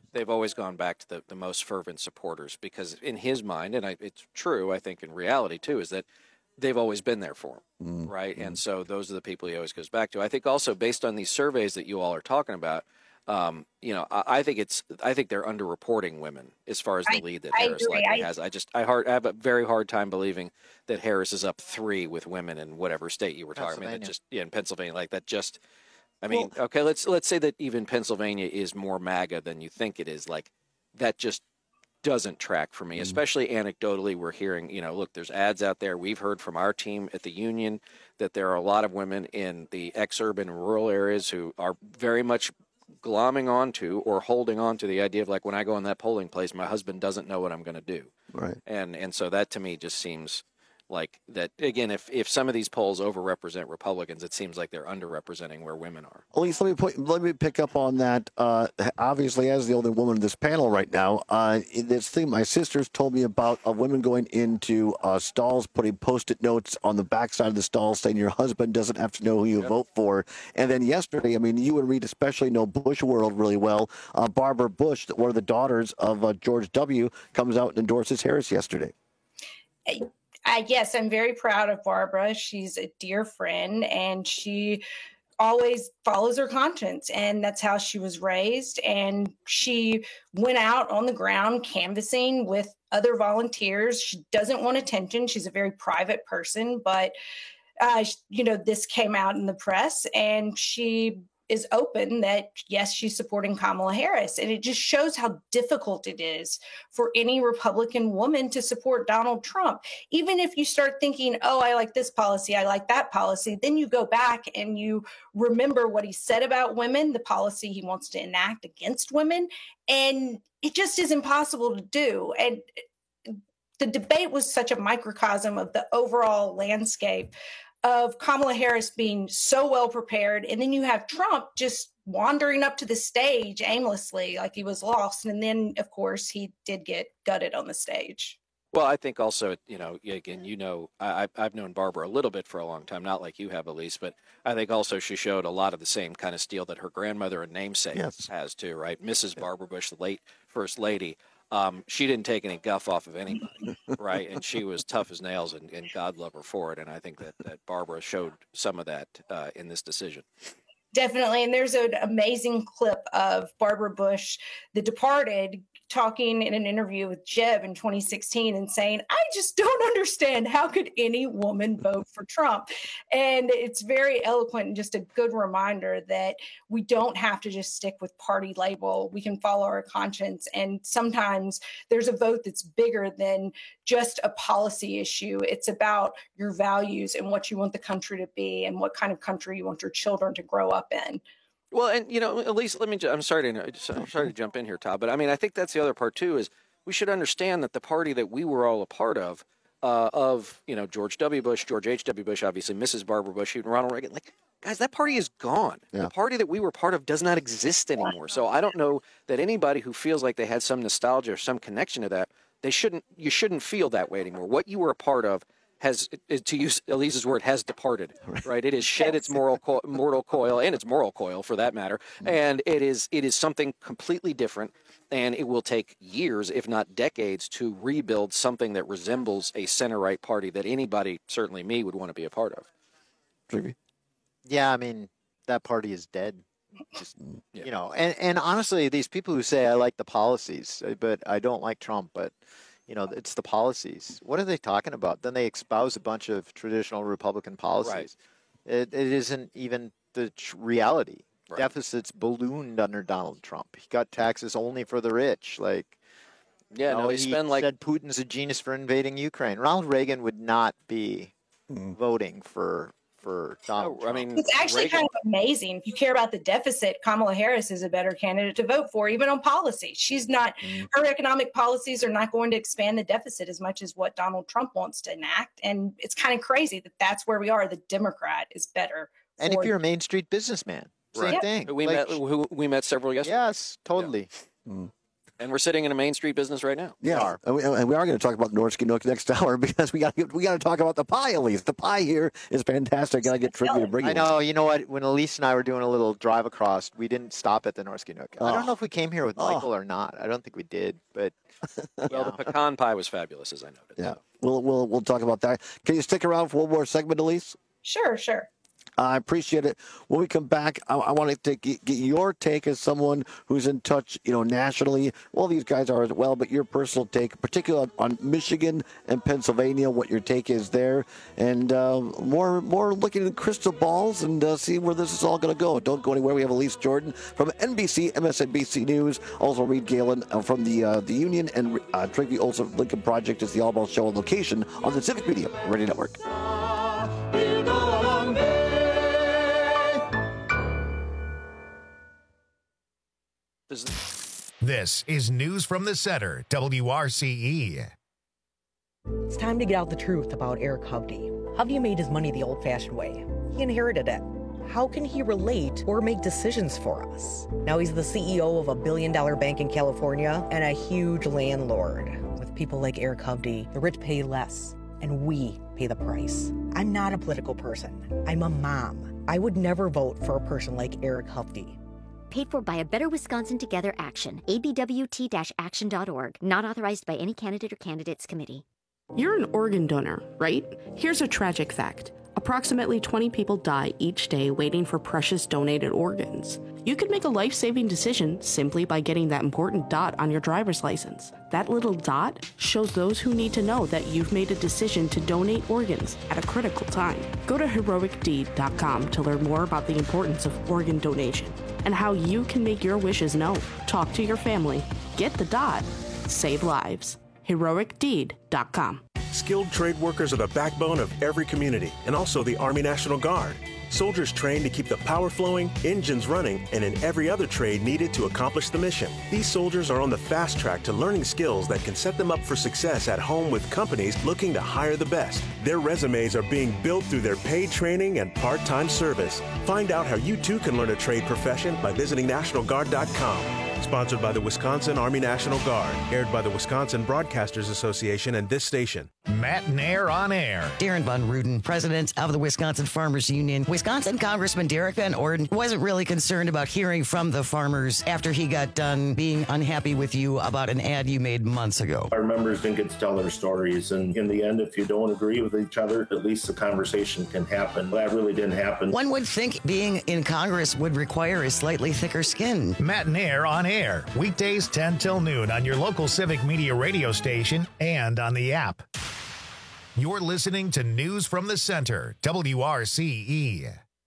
they've always gone back to the, the most fervent supporters because in his mind, and I, it's true, I think in reality too, is that they've always been there for him, Mm. right? And so those are the people he always goes back to. I think also based on these surveys that you all are talking about, um, you know, I, I think it's I think they're underreporting women as far as the I- lead that I Harris agree. likely I- has. I just I, hard, I have a very hard time believing that Harris is up three with women in whatever state you were talking. I mean, that Pennsylvania. just yeah, in Pennsylvania, like that just. I mean, okay, let's let's say that even Pennsylvania is more MAGA than you think it is. Like that just doesn't track for me, especially anecdotally. We're hearing, you know, look, there's ads out there. We've heard from our team at the union that there are a lot of women in the ex-urban and rural areas who are very much glomming onto or holding on to the idea of like, when I go in that polling place, my husband doesn't know what I'm going to do. Right. And and so that to me just seems like that, again, if, if some of these polls overrepresent Republicans, it seems like they're underrepresenting where women are. Elise, let me put, let me pick up on that. Uh, obviously, as the only woman in this panel right now, uh, this thing my sisters told me about of women going into uh, stalls, putting Post-it notes on the backside of the stall saying your husband doesn't have to know who you vote for. And then yesterday, I mean, you and Reed especially know Bush world really well. Uh, Barbara Bush, one of the daughters of uh, George W., comes out and endorses Harris yesterday. Uh, yes, I'm very proud of Barbara. She's a dear friend, and she always follows her conscience, and that's how she was raised. And she went out on the ground canvassing with other volunteers. She doesn't want attention. She's a very private person, but uh, you know, this came out in the press, and she is open that, yes, she's supporting Kamala Harris. And it just shows how difficult it is for any Republican woman to support Donald Trump. Even if you start thinking, oh, I like this policy, I like that policy, then you go back and you remember what he said about women, the policy he wants to enact against women, and it just is impossible to do. And the debate was such a microcosm of the overall landscape of Kamala Harris being so well prepared. And then you have Trump just wandering up to the stage aimlessly, like he was lost. And then, of course, he did get gutted on the stage. Well, I think also, you know, again, you know, I, I've known Barbara a little bit for a long time, not like you have, Elise, but I think also she showed a lot of the same kind of steel that her grandmother and namesake Yes. has too, right? Missus Barbara Bush, the late First Lady. Um, she didn't take any guff off of anybody, right? And she was tough as nails, and, and God love her for it. And I think that, that Barbara showed some of that uh, in this decision. Definitely. And there's an amazing clip of Barbara Bush, The Departed, talking in an interview with Jeb in twenty sixteen and saying, I just don't understand. How could any woman vote for Trump? And it's very eloquent and just a good reminder that we don't have to just stick with party label. We can follow our conscience. And sometimes there's a vote that's bigger than just a policy issue. It's about your values and what you want the country to be and what kind of country you want your children to grow up in. Well, and you know, at least let me. I'm sorry to. I'm sorry to jump in here, Todd, but I mean, I think that's the other part too. Is we should understand that the party that we were all a part of, uh, of you know George W. Bush, George H W. Bush, obviously Missus Barbara Bush, even Ronald Reagan. Like, guys, that party is gone. Yeah. The party that we were part of does not exist anymore. So I don't know that anybody who feels like they had some nostalgia or some connection to that, they shouldn't. You shouldn't feel that way anymore. What you were a part of has, to use Elise's word, has departed, right? It has shed its moral co- mortal coil and its moral coil, for that matter, and it is it is something completely different, and it will take years, if not decades, to rebuild something that resembles a center-right party that anybody, certainly me, would want to be a part of. Yeah, I mean, that party is dead. Just, you know, and, and honestly, these people who say, I like the policies, but I don't like Trump, but you know, it's the policies. What are they talking about? Then they espouse a bunch of traditional Republican policies. Right. It, it isn't even the tr- reality. Right. Deficits ballooned under Donald Trump. He got taxes only for the rich. Like, Yeah, you know, no, they he spend like said Putin's a genius for invading Ukraine. Ronald Reagan would not be voting for for Donald Trump. I mean, It's actually Reagan- kind of amazing. If you care about the deficit, Kamala Harris is a better candidate to vote for, even on policy. She's not, her economic policies are not going to expand the deficit as much as what Donald Trump wants to enact. And it's kind of crazy that that's where we are. The Democrat is better. And for if you're a Main Street businessman, same Right. thing. We Like, met who we met several yesterday. Yes, totally. Mm. And we're sitting in a Main Street business right now. Yeah, and we, and we are going to talk about Norsky Nook next hour because we got we got to talk about the pie. At least the pie here is fantastic. Got to get Trivia to bring I you. know. You know what? When Elise and I were doing a little drive across, we didn't stop at the Norsky Nook. I Oh. don't know if we came here with Oh. Michael or not. I don't think we did, but Well, the pecan pie was fabulous, as I noted. Yeah, we'll we'll we'll talk about that. Can you stick around for one more segment, Elise? Sure, sure. I appreciate it. When we come back, I, I want to take, get your take as someone who's in touch, you know, nationally. Well, these guys are as well, but your personal take, particularly on, on Michigan and Pennsylvania, what your take is there, and uh, more more looking at crystal balls and uh, see where this is all going to go. Don't go anywhere. We have Elise Jordan from N B C, M S N B C News, also Reed Galen uh, from the uh, the Union, and uh, Trigby Olson Lincoln Project is the All Ball Show on location on the Civic Media Radio Network. We'll go a long way. This is News from the Center, W R C E. It's time to get out the truth about Eric Hovde. Hovde made his money the old-fashioned way. He inherited it. How can he relate or make decisions for us? Now he's the C E O of a billion-dollar bank in California and a huge landlord. With people like Eric Hovde, the rich pay less, and we pay the price. I'm not a political person. I'm a mom. I would never vote for a person like Eric Hovde. Paid for by a Better Wisconsin Together Action. A B W T action dot org. Not authorized by any candidate or candidates committee. You're an organ donor, right? Here's a tragic fact. Approximately twenty people die each day waiting for precious donated organs. You could make a life-saving decision simply by getting that important dot on your driver's license. That little dot shows those who need to know that you've made a decision to donate organs at a critical time. Go to heroic deed dot com to learn more about the importance of organ donation and how you can make your wishes known. Talk to your family. Get the dot. Save lives. heroic deed dot com. Skilled trade workers are the backbone of every community, and also the Army National Guard. Soldiers trained to keep the power flowing, engines running, and in every other trade needed to accomplish the mission. These soldiers are on the fast track to learning skills that can set them up for success at home with companies looking to hire the best. Their resumes are being built through their paid training and part-time service. Find out how you too can learn a trade profession by visiting national guard dot com. Sponsored by the Wisconsin Army National Guard. Aired by the Wisconsin Broadcasters Association and this station. Matt Nair on air. Darren Von Ruden, president of the Wisconsin Farmers Union. Wisconsin Congressman Derek Van Orden wasn't really concerned about hearing from the farmers after he got done being unhappy with you about an ad you made months ago. Our members didn't get to tell their stories, and in the end, if you don't agree with each other, at least the conversation can happen. That really didn't happen. One would think being in Congress would require a slightly thicker skin. Matt Nair on air. Weekdays ten till noon on your local Civic Media radio station and on the app. You're listening to News from the Center, W R C E.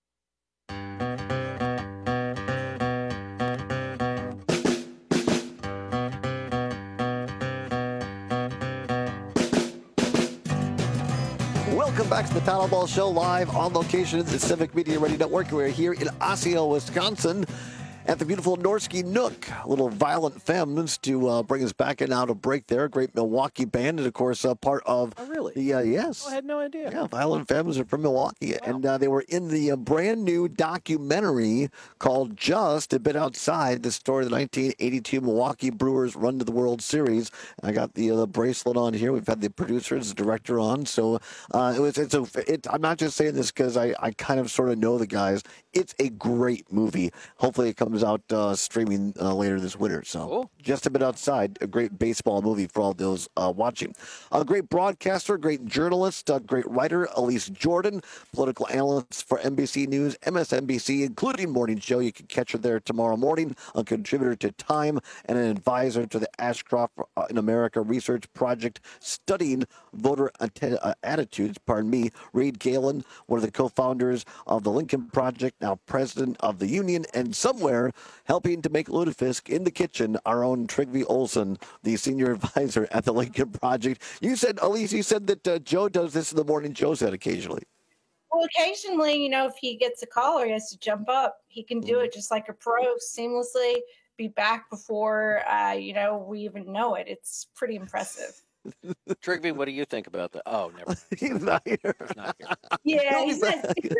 Welcome back to the Paddle Ball Show, live on location at the Civic Media Radio Network. We're here in Osseo, Wisconsin, at the beautiful Norsky Nook. Little Violent Femmes to uh, bring us back and out of break there. Great Milwaukee band, and of course, uh, part of Oh, really? the uh, yes. I had no idea. Yeah, Violent Femmes are from Milwaukee, and uh, they were in the uh, brand new documentary called Just. It been outside the story of the nineteen eighty-two Milwaukee Brewers run to the World Series. I got the, uh, the bracelet on here. We've had the producers, the director on, so uh, it was. It's a. It, I'm not just saying this because I, I kind of sort of know the guys. It's a great movie. Hopefully, it comes out uh, streaming uh, later this winter. So, Cool. Just a bit outside, a great baseball movie for all those uh, watching. A great broadcaster, great journalist, a great writer, Elise Jordan, political analyst for N B C News, M S N B C, including Morning Show. You can catch her there tomorrow morning. A contributor to Time and an advisor to the Ashcroft in America Research Project studying voter att- uh, attitudes. Pardon me. Reed Galen, one of the co-founders of the Lincoln Project, now president of the Union, and somewhere helping to make lutefisk in the kitchen, our own Trigby Olson, the senior advisor at the Lincoln Project. You said, Elise, you said that uh, Joe does this in the morning. Joe said occasionally. Well, occasionally, you know, if he gets a call or he has to jump up, he can do it just like a pro, seamlessly, be back before, uh, you know, we even know it. It's pretty impressive. Trigby, what do you think about that? Oh, never mind. He's not here. He's not here. Yeah, No, he's he's not, not. he's not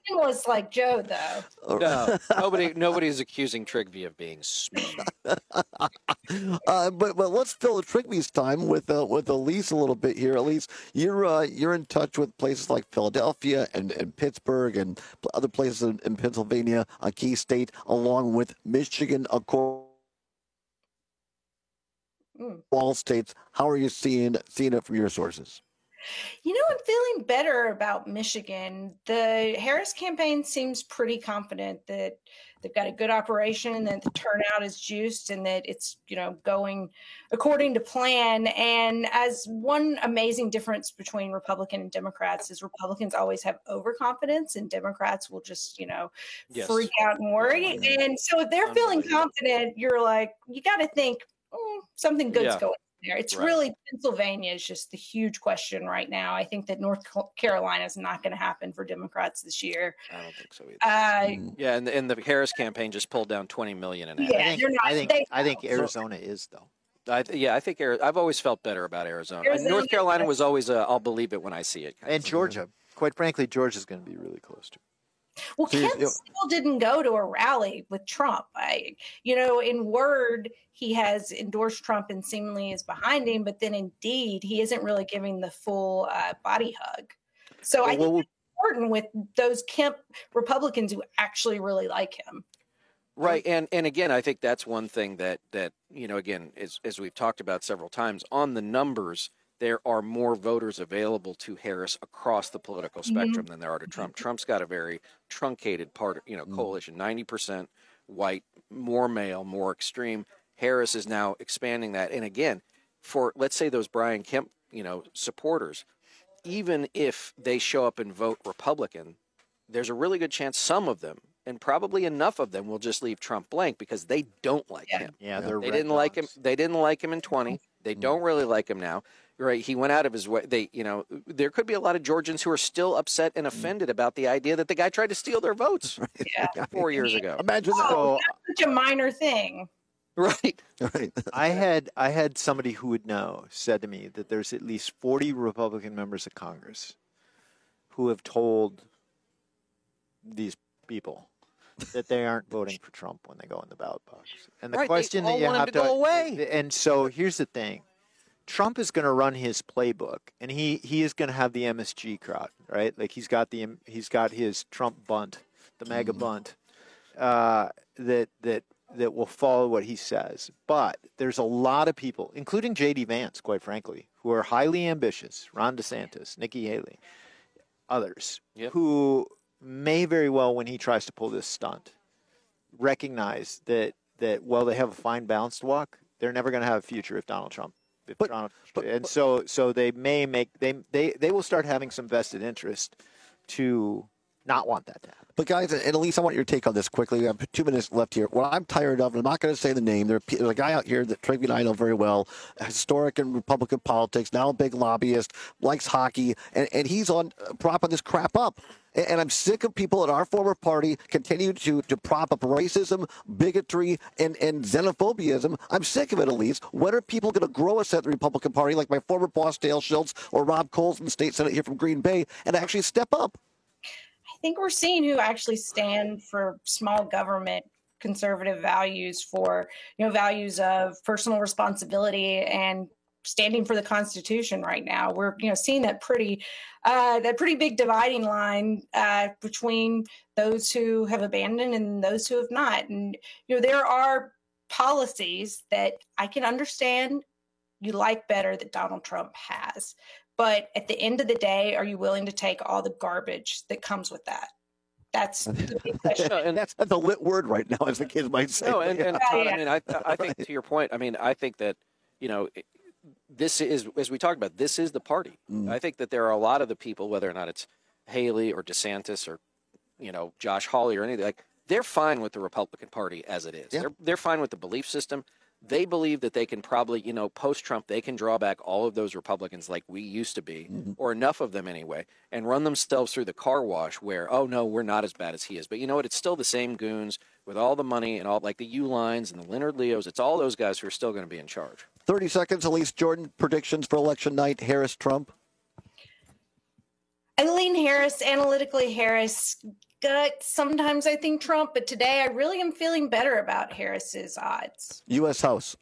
was like Joe, though. No, nobody, nobody's accusing Trigby of being smooth. uh, but but let's fill the Trigby's time with uh, with Elise a little bit here. Elise, you're uh, you're in touch with places like Philadelphia and, and Pittsburgh and other places in, in Pennsylvania, a key state, along with Michigan, of course. Mm. All states. How are you seeing seeing it from your sources? You know, I'm feeling better about Michigan. The Harris campaign seems pretty confident that they've got a good operation, that the turnout is juiced, and that it's, you know, going according to plan. And as one amazing difference between Republican and Democrats is Republicans always have overconfidence, and Democrats will just, you know, Yes. freak out and worry. And so if they're feeling confident, you're like, you got to think mm, something good's Yeah. going there. It's Right. really Pennsylvania is just the huge question right now. I think that North Carolina is not going to happen for Democrats this year. I don't think so either. Uh, Yeah, and, and the Harris campaign just pulled down twenty million in ads. Yeah, I think, they're not- I think, they- I think Arizona is, though. I, yeah, I think Ari- I've always felt better about Arizona. Arizona- North Carolina was always a, I'll believe it when I see it. kind And of. Georgia. Quite frankly, Georgia's going to be really close to. Well, So you- Kemp you- still didn't go to a rally with Trump. I, you know, in word, he has endorsed Trump and seemingly is behind him, but then in deed, he isn't really giving the full uh, body hug. So I think Well, it's important with those Kemp Republicans who actually really like him. Right, and and again, I think that's one thing that that you know, again, as as we've talked about several times, on the numbers, there are more voters available to Harris across the political spectrum than there are to Trump. Trump's got a very truncated part, you know, coalition, ninety percent white, more male, more extreme. Harris is now expanding that, and again, for let's say those Brian Kemp, you know, supporters, even if they show up and vote Republican, there's a really good chance some of them, and probably enough of them, will just leave Trump blank because they don't like Yeah. him. Yeah, they're They red didn't like him. dogs. They didn't like him in twenty. They don't really like him now. Right? He went out of his way. They, you know, there could be a lot of Georgians who are still upset and offended about the idea that the guy tried to steal their votes Yeah. four years ago. Imagine that. Oh, that's such a minor thing. Right. Right. I had I had somebody who would know said to me that there's at least forty Republican members of Congress who have told these people that they aren't voting for Trump when they go in the ballot box. And the Right, they question all that you want him have to to go away. And so here's the thing. Trump is going to run his playbook, and he, he is going to have the M S G crowd, right? Like he's got the he's got his Trump bunt, the MAGA bunt, uh, that that that will follow what he says. But there's a lot of people, including J D Vance, quite frankly, who are highly ambitious. Ron DeSantis, Nikki Haley, others Yep. who may very well, when he tries to pull this stunt, recognize that that while they have a fine balanced walk, they're never going to have a future if Donald Trump. If But- Donald, but- and so so they may make they they they will start having some vested interest to not want that to happen. But guys, and Elise, I want your take on this quickly. We have two minutes left here. What I'm tired of, and I'm not going to say the name, there- there's a guy out here that Trigby and I know very well, historic in Republican politics, now a big lobbyist, likes hockey, and, and he's on uh, propping this crap up. And, and I'm sick of people in our former party continue to, to prop up racism, bigotry, and, and xenophobiaism. I'm sick of it, Elise. When are people going to grow us at the Republican Party, like my former boss, Dale Schultz, or Rob Coles in the state Senate here from Green Bay, and actually step up? I think we're seeing who actually stand for small government, conservative values, for, you know, values of personal responsibility and standing for the Constitution right now. We're, you know, seeing that pretty uh, that pretty big dividing line uh, between those who have abandoned and those who have not. And, you know, there are policies that I can understand you like better that Donald Trump has. But at the end of the day, are you willing to take all the garbage that comes with that? That's the big question. No, and That's, that's a lit word right now, as the kids might say. No, and, and Todd, Yeah. I mean, I, I think to your point, I mean, I think that, you know, it- this is, as we talked about, this is the party. Mm. I think that there are a lot of the people, whether or not it's Haley or DeSantis or, you know, Josh Hawley or anything, like, they're fine with the Republican Party as it is. Yeah. They're, they're fine with the belief system. They believe that they can probably, you know, post-Trump, they can draw back all of those Republicans like we used to be, Mm-hmm. or enough of them anyway, and run themselves through the car wash where, oh, no, we're not as bad as he is. But you know what? It's still the same goons with all the money and all, like the U-Lines and the Leonard Leos. It's all those guys who are still going to be in charge. thirty seconds, Elise Jordan, predictions for election night, Harris, Trump. I lean Harris. Analytically, Harris gut. Sometimes I think Trump, but today I really am feeling better about Harris's odds. U S House.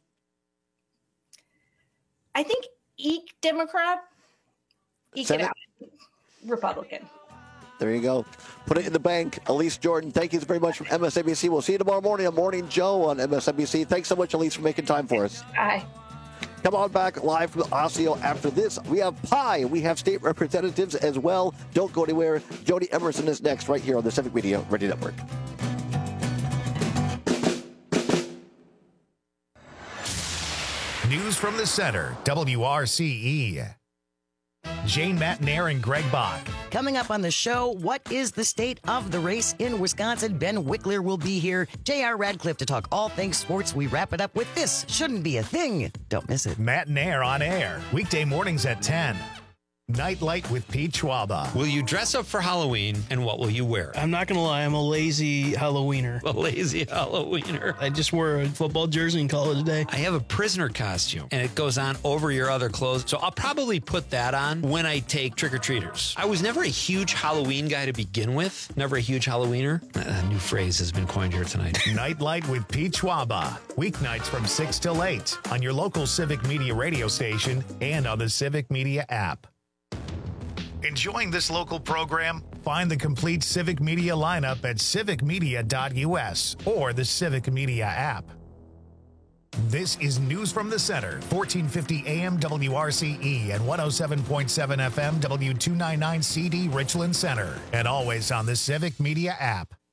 I think Eek Democrat, Eke it out Republican. There you go. Put it in the bank. Elise Jordan, thank you very much from M S N B C. We'll see you tomorrow morning on Morning Joe on M S N B C. Thanks so much, Elise, for making time for us. Bye. Come on back live from Osseo after this. We have pie. We have state representatives as well. Don't go anywhere. Jody Emerson is next right here on the Civic Media Radio Network. News from the center, W R C E. Jane Matnair and Greg Bach. Coming up on the show, what is the state of the race in Wisconsin? Ben Wickler will be here. J R Radcliffe to talk all things sports. We wrap it up with This Shouldn't Be a Thing. Don't miss it. Matnair on air, weekday mornings at ten. Nightlight with Pete Schwaba. Will you dress up for Halloween, and what will you wear? I'm not going to lie, I'm a lazy Halloweener. A lazy Halloweener. I just wore a football jersey and call it a day. I have a prisoner costume, and it goes on over your other clothes, so I'll probably put that on when I take trick-or-treaters. I was never a huge Halloween guy to begin with. Never a huge Halloweener. A new phrase has been coined here tonight. Nightlight with Pete Schwaba. Weeknights from six till eight on your local Civic Media radio station and on the Civic Media app. Enjoying this local program? Find the complete Civic Media lineup at civic media dot U S or the Civic Media app. This is News from the Center, fourteen fifty A M W R C E and one oh seven point seven F M W two ninety-nine C D Richland Center, and always on the Civic Media app.